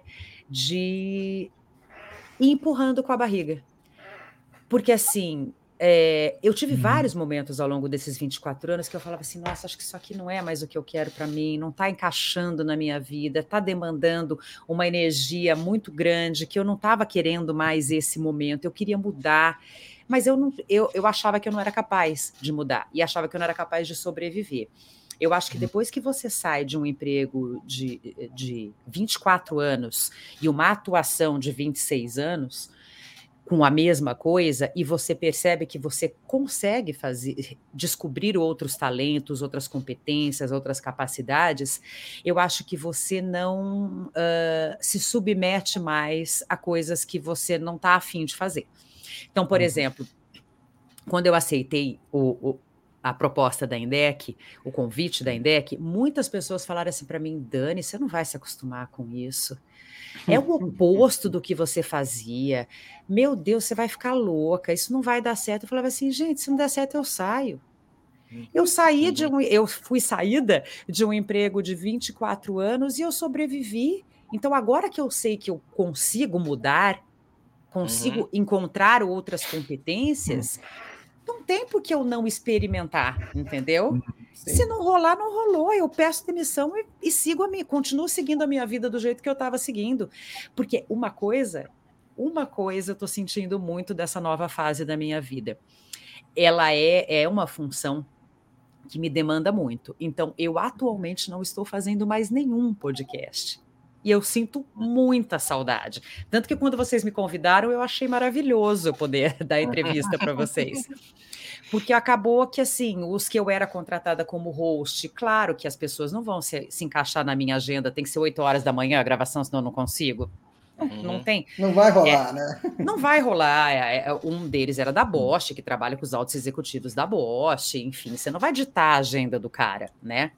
de ir empurrando com a barriga. Porque, assim, é, eu tive uhum. vários momentos ao longo desses vinte e quatro anos que eu falava assim, nossa, acho que isso aqui não é mais o que eu quero para mim, não está encaixando na minha vida, está demandando uma energia muito grande, que eu não estava querendo mais esse momento, eu queria mudar, mas eu, não, eu, eu achava que eu não era capaz de mudar, e achava que eu não era capaz de sobreviver. Eu acho que depois que você sai de um emprego de, de vinte e quatro anos e uma atuação de vinte e seis anos, com a mesma coisa, e você percebe que você consegue fazer, descobrir outros talentos, outras competências, outras capacidades, eu acho que você não uh, se submete mais a coisas que você não está afim de fazer. Então, por uhum. exemplo, quando eu aceitei o, o, a proposta da Indec, o convite da Indec, muitas pessoas falaram assim para mim, Dani, você não vai se acostumar com isso. É o oposto do que você fazia. Meu Deus, você vai ficar louca, isso não vai dar certo. Eu falava assim, gente, se não der certo, eu saio. Eu saí de um, eu fui saída de um emprego de vinte e quatro anos e eu sobrevivi. Então, agora que eu sei que eu consigo mudar, consigo uhum. encontrar outras competências, não tem por que eu não experimentar, entendeu? Sim. Se não rolar, não rolou. Eu peço demissão e, e sigo a minha, continuo seguindo a minha vida do jeito que eu estava seguindo. Porque uma coisa, uma coisa eu estou sentindo muito dessa nova fase da minha vida. Ela é, é uma função que me demanda muito. Então, eu atualmente não estou fazendo mais nenhum podcast. E eu sinto muita saudade. Tanto que quando vocês me convidaram, eu achei maravilhoso poder dar entrevista para vocês. Porque acabou que, assim, os que eu era contratada como host, claro que as pessoas não vão se, se encaixar na minha agenda, tem que ser oito horas da manhã a gravação, senão eu não consigo. Não, uhum. não tem. Não vai rolar, é, né? Não vai rolar. É, um deles era da Bosch, que trabalha com os altos executivos da Bosch, enfim, você não vai ditar a agenda do cara, né?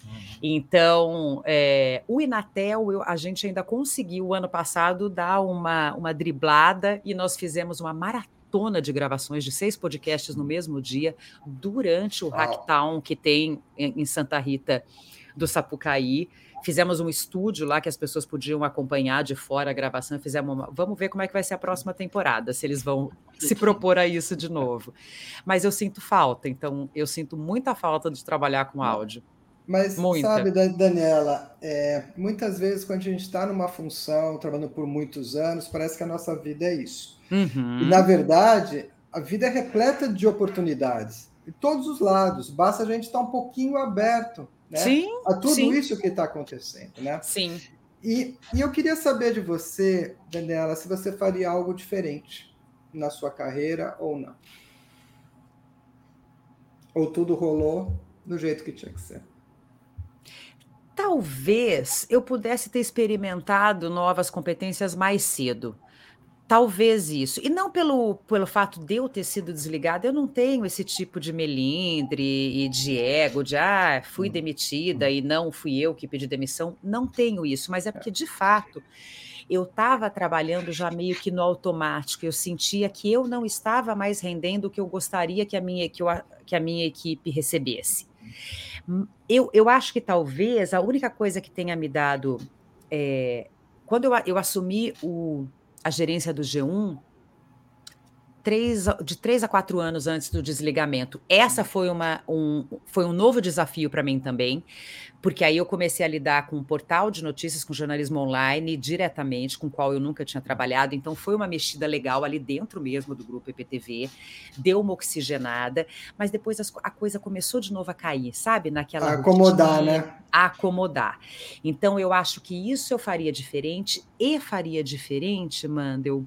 Então, é, o Inatel, eu, a gente ainda conseguiu, o ano passado, dar uma, uma driblada e nós fizemos uma maratona de gravações de seis podcasts no mesmo dia, durante o Hacktown que tem em, em Santa Rita do Sapucaí. Fizemos um estúdio lá que as pessoas podiam acompanhar de fora a gravação. Fizemos uma, vamos ver como é que vai ser a próxima temporada, se eles vão se propor a isso de novo. Mas eu sinto falta, então eu sinto muita falta de trabalhar com áudio. Mas, Muita. sabe, Daniela, é, muitas vezes quando a gente está numa função, trabalhando por muitos anos, parece que a nossa vida é isso. Uhum. E, na verdade, a vida é repleta de oportunidades, de todos os lados. Basta a gente estar um pouquinho aberto, né, sim, a tudo sim. isso que está acontecendo, né? Sim. E, e eu queria saber de você, Daniela, se você faria algo diferente na sua carreira ou não. Ou tudo rolou do jeito que tinha que ser. Talvez eu pudesse ter experimentado novas competências mais cedo. Talvez isso. E não pelo, pelo fato de eu ter sido desligada, eu não tenho esse tipo de melindre e de ego, de ah, fui demitida e não fui eu que pedi demissão. Não tenho isso, mas é porque, de fato, eu estava trabalhando já meio que no automático. Eu sentia que eu não estava mais rendendo o que eu gostaria que a minha, que eu, que a minha equipe recebesse. Eu, eu acho que talvez a única coisa que tenha me dado... É, quando eu, eu assumi o... a gerência do G um, três, de três a quatro anos antes do desligamento. Essa foi, uma, um, foi um novo desafio para mim também, porque aí eu comecei a lidar com um portal de notícias, com jornalismo online, diretamente, com o qual eu nunca tinha trabalhado. Então, foi uma mexida legal ali dentro mesmo do grupo E P T V, deu uma oxigenada, mas depois as, a coisa começou de novo a cair, sabe? Naquela a acomodar, rotina, né? A acomodar. Então, eu acho que isso eu faria diferente, e faria diferente, Mandel,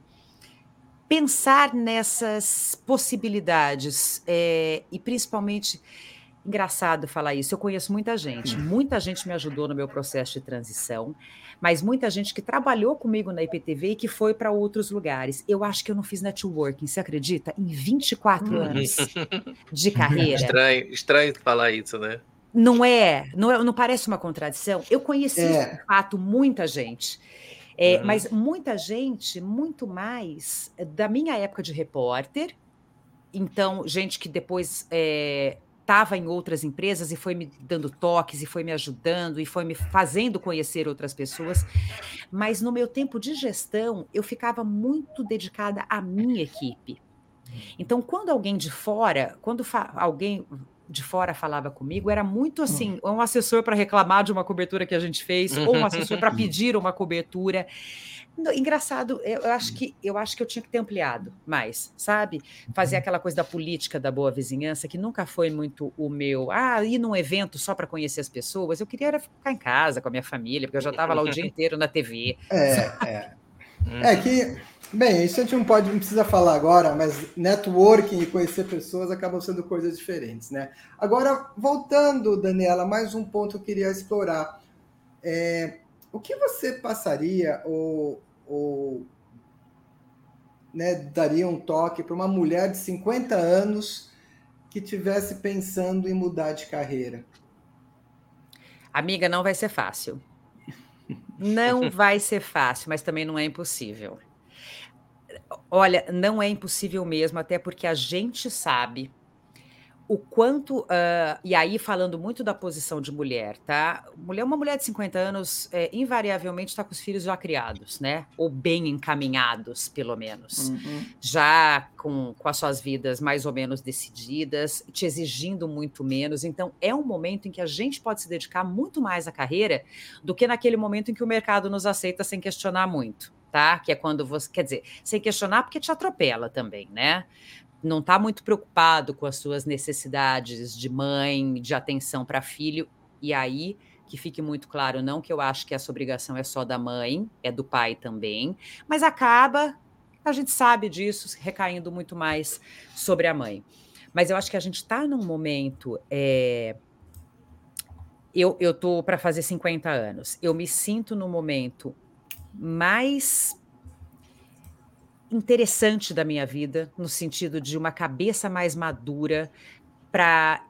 pensar nessas possibilidades, é, e principalmente, engraçado falar isso, eu conheço muita gente, muita gente me ajudou no meu processo de transição, mas muita gente que trabalhou comigo na I P T V e que foi para outros lugares. Eu acho que eu não fiz networking, você acredita? Em vinte e quatro anos de carreira. Estranho, estranho falar isso, né? Não é, não é, não parece uma contradição? Eu conheci, É. de fato, muita gente. É, uhum. Mas muita gente, muito mais da minha época de repórter, então, gente que depois estava é, em outras empresas e foi me dando toques, e foi me ajudando, e foi me fazendo conhecer outras pessoas, mas no meu tempo de gestão, eu ficava muito dedicada à minha equipe. Então, quando alguém de fora, quando alguém... de fora falava comigo, era muito assim, um assessor para reclamar de uma cobertura que a gente fez, ou um assessor para pedir uma cobertura. Engraçado, eu acho que eu acho que eu tinha que ter ampliado mais, sabe? Fazer aquela coisa da política da boa vizinhança, que nunca foi muito o meu, ah, ir num evento só para conhecer as pessoas. Eu queria era ficar em casa com a minha família, porque eu já estava lá o dia inteiro na T V. É, é. É que, bem, isso a gente não pode, não precisa falar agora, mas networking e conhecer pessoas acabam sendo coisas diferentes, né? Agora, voltando, Daniela, mais um ponto que eu queria explorar. É, o que você passaria ou, ou né, daria um toque para uma mulher de cinquenta anos que estivesse pensando em mudar de carreira? Amiga, não vai ser fácil. Não vai ser fácil, mas também não é impossível. Olha, não é impossível mesmo, até porque a gente sabe o quanto... Uh, e aí, falando muito da posição de mulher, tá? Mulher, uma mulher de cinquenta anos, é, invariavelmente, está com os filhos já criados, né? Ou bem encaminhados, pelo menos. Uhum. Já com, com as suas vidas mais ou menos decididas, te exigindo muito menos. Então, é um momento em que a gente pode se dedicar muito mais à carreira do que naquele momento em que o mercado nos aceita sem questionar muito, tá? Que é quando você... Quer dizer, sem questionar porque te atropela também, né? Não está muito preocupado com as suas necessidades de mãe, de atenção para filho, e aí que fique muito claro, não que eu acho que essa obrigação é só da mãe, é do pai também, mas acaba, a gente sabe disso, recaindo muito mais sobre a mãe. Mas eu acho que a gente está num momento... É, eu estou para fazer cinquenta anos, eu me sinto no momento mais... interessante da minha vida, no sentido de uma cabeça mais madura para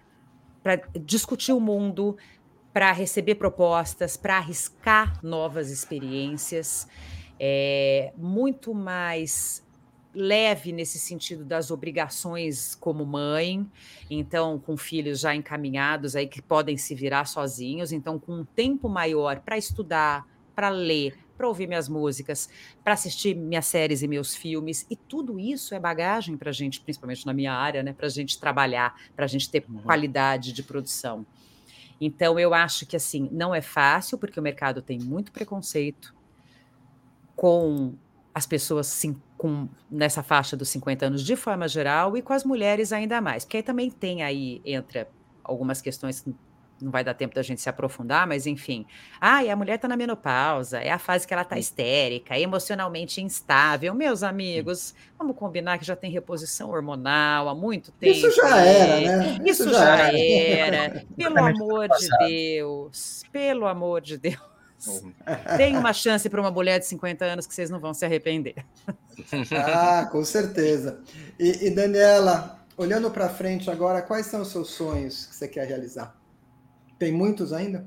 discutir o mundo, para receber propostas, para arriscar novas experiências, é, muito mais leve nesse sentido das obrigações como mãe, então com filhos já encaminhados aí que podem se virar sozinhos, então com um tempo maior para estudar, para ler, para ouvir minhas músicas, para assistir minhas séries e meus filmes, e tudo isso é bagagem para a gente, principalmente na minha área, né, para a gente trabalhar, para a gente ter uhum. qualidade de produção. Então, eu acho que, assim, não é fácil, porque o mercado tem muito preconceito com as pessoas sim, com, nessa faixa dos cinquenta anos de forma geral e com as mulheres ainda mais. Porque aí também tem aí, entra algumas questões que não vai dar tempo da gente se aprofundar, mas enfim. Ah, e a mulher está na menopausa, é a fase que ela está histérica, emocionalmente instável. Meus amigos, vamos combinar que já tem reposição hormonal há muito tempo. Isso já era, né? Isso, Isso já, já era. era. Pelo amor de Deus, pelo amor de Deus. Tem uma chance para uma mulher de cinquenta anos que vocês não vão se arrepender. Ah, com certeza. E, e Daniela, olhando para frente agora, quais são os seus sonhos que você quer realizar? Tem muitos ainda?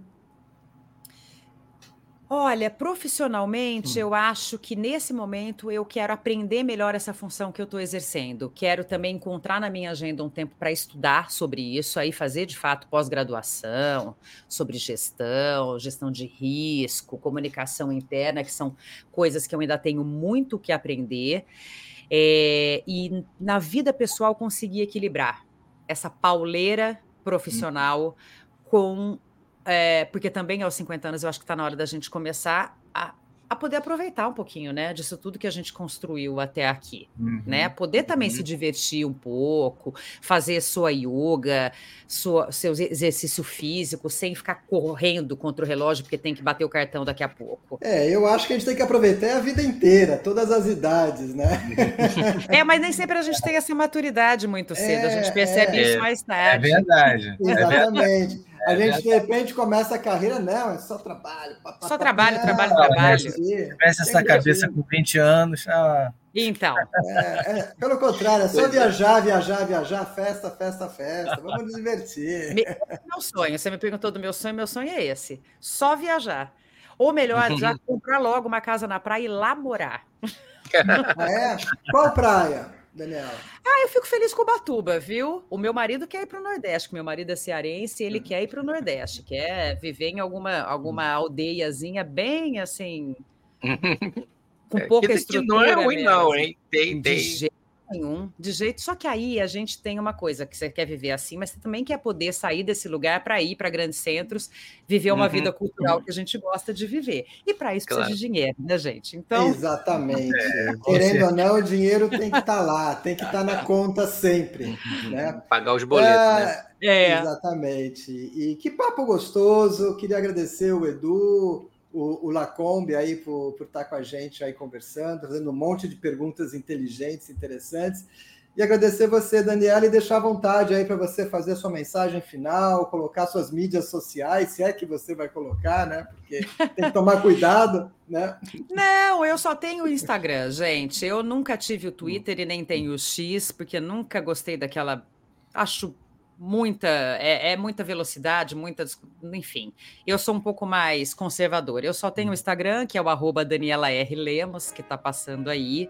Olha, profissionalmente, hum. eu acho que nesse momento eu quero aprender melhor essa função que eu estou exercendo. Quero também encontrar na minha agenda um tempo para estudar sobre isso, aí fazer de fato pós-graduação, sobre gestão, gestão de risco, comunicação interna, que são coisas que eu ainda tenho muito que aprender. É, e na vida pessoal conseguir equilibrar essa pauleira profissional hum. com... É, porque também aos cinquenta anos eu acho que está na hora da gente começar a, a poder aproveitar um pouquinho, né, disso tudo que a gente construiu até aqui, uhum. né, poder também uhum. se divertir um pouco, fazer sua yoga, sua, seu exercício físico, sem ficar correndo contra o relógio porque tem que bater o cartão daqui a pouco. É, eu acho que a gente tem que aproveitar a vida inteira, todas as idades, né? É, mas nem sempre a gente tem essa maturidade muito cedo, é, a gente percebe é, isso mais tarde. É verdade. Exatamente. A gente, de repente, começa a carreira, não, é só trabalho. Pá, pá, só pá, trabalho, não, trabalho, trabalho. Se tivesse essa cabeça com vinte anos... Ah. Então. É, é, pelo contrário, é só viajar, viajar, viajar, festa, festa, festa. Vamos nos divertir. Meu sonho, você me perguntou do meu sonho, meu sonho é esse. Só viajar. Ou melhor, já comprar logo uma casa na praia e lá morar. Ah, é? Qual praia, Daniela? Ah, eu fico feliz com Ubatuba, viu? O meu marido quer ir para o Nordeste, porque meu marido é cearense e ele quer ir para o Nordeste, quer viver em alguma, alguma aldeiazinha bem assim, com pouca que, estrutura. Que não é ruim mesmo. não, hein? Tem, tem. De jeito nenhum, de jeito. Só que aí a gente tem uma coisa, que você quer viver assim, mas você também quer poder sair desse lugar para ir para grandes centros, viver uma uhum. vida cultural uhum. que a gente gosta de viver. E para isso claro. precisa de dinheiro, né, gente? Então... Exatamente. É, Querendo ou não, o dinheiro tem que estar tá lá, tem que estar tá na conta sempre. Né? Pagar os boletos, é, né? É. Exatamente. E que papo gostoso. Queria agradecer o Edu, o, o Lacombe aí por, por estar com a gente aí conversando, fazendo um monte de perguntas inteligentes, interessantes. E agradecer você, Daniela, e deixar à vontade aí para você fazer a sua mensagem final, colocar suas mídias sociais, se é que você vai colocar, né? Porque tem que tomar cuidado, né? Não, eu só tenho o Instagram, gente. Eu nunca tive o Twitter e nem tenho o X, porque nunca gostei daquela... Acho muita... É, é muita velocidade, muita... Enfim, eu sou um pouco mais conservadora. Eu só tenho o Instagram, que é o arroba Daniela R. Lemos, que está passando aí.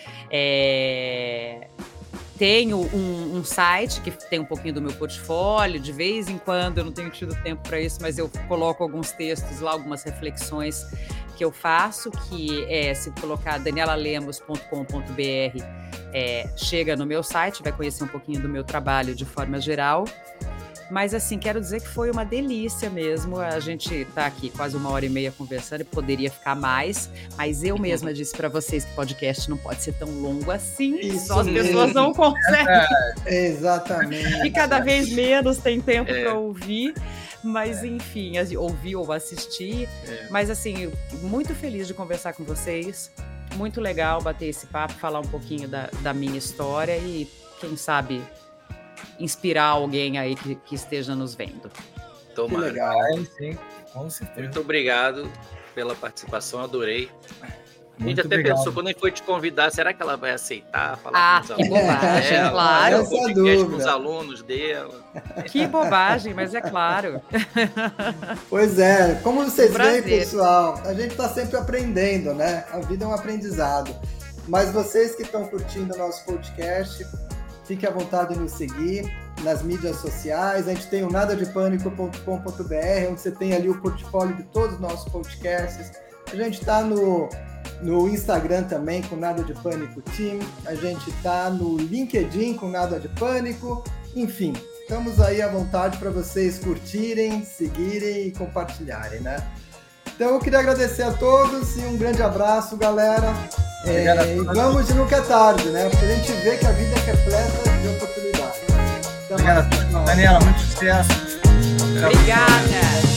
É... Tenho um, um site que tem um pouquinho do meu portfólio, de vez em quando, eu não tenho tido tempo para isso, mas eu coloco alguns textos lá, algumas reflexões que eu faço, que é, se colocar daniela lemos ponto com ponto b r, é, chega no meu site, vai conhecer um pouquinho do meu trabalho de forma geral. Mas, assim, quero dizer que foi uma delícia mesmo. A gente está aqui quase uma hora e meia conversando e poderia ficar mais. Mas eu mesma disse para vocês que podcast não pode ser tão longo assim. Isso só as mesmo. pessoas não conseguem. É, exatamente. E cada vez menos tem tempo é. para ouvir. Mas, enfim, ouvir ou assistir. É. Mas, assim, muito feliz de conversar com vocês. Muito legal bater esse papo, falar um pouquinho da, da minha história e, quem sabe... inspirar alguém aí que, que esteja nos vendo. Tomara. Que legal, hein? Sim, com certeza. Muito obrigado pela participação, adorei. A gente Muito até obrigado. pensou, quando a gente foi te convidar, será que ela vai aceitar falar ah, com os que alunos bobagem, dela? claro. Um podcast com os alunos dela. Que bobagem, mas é claro. Pois é, como vocês veem, pessoal, a gente está sempre aprendendo, né? A vida é um aprendizado. Mas vocês que estão curtindo o nosso podcast, fique à vontade de nos seguir nas mídias sociais. A gente tem o nada de pânico ponto com ponto b r, onde você tem ali o portfólio de todos os nossos podcasts. A gente está no, no Instagram também com Nada de Pânico Team. A gente está no LinkedIn com Nada de Pânico. Enfim, estamos aí à vontade para vocês curtirem, seguirem e compartilharem, né? Então eu queria agradecer a todos e um grande abraço, galera. É, e vamos de nunca é tarde, né? Porque a gente vê que a vida é repleta de oportunidades. Obrigado, Daniela, muito sucesso. Obrigada.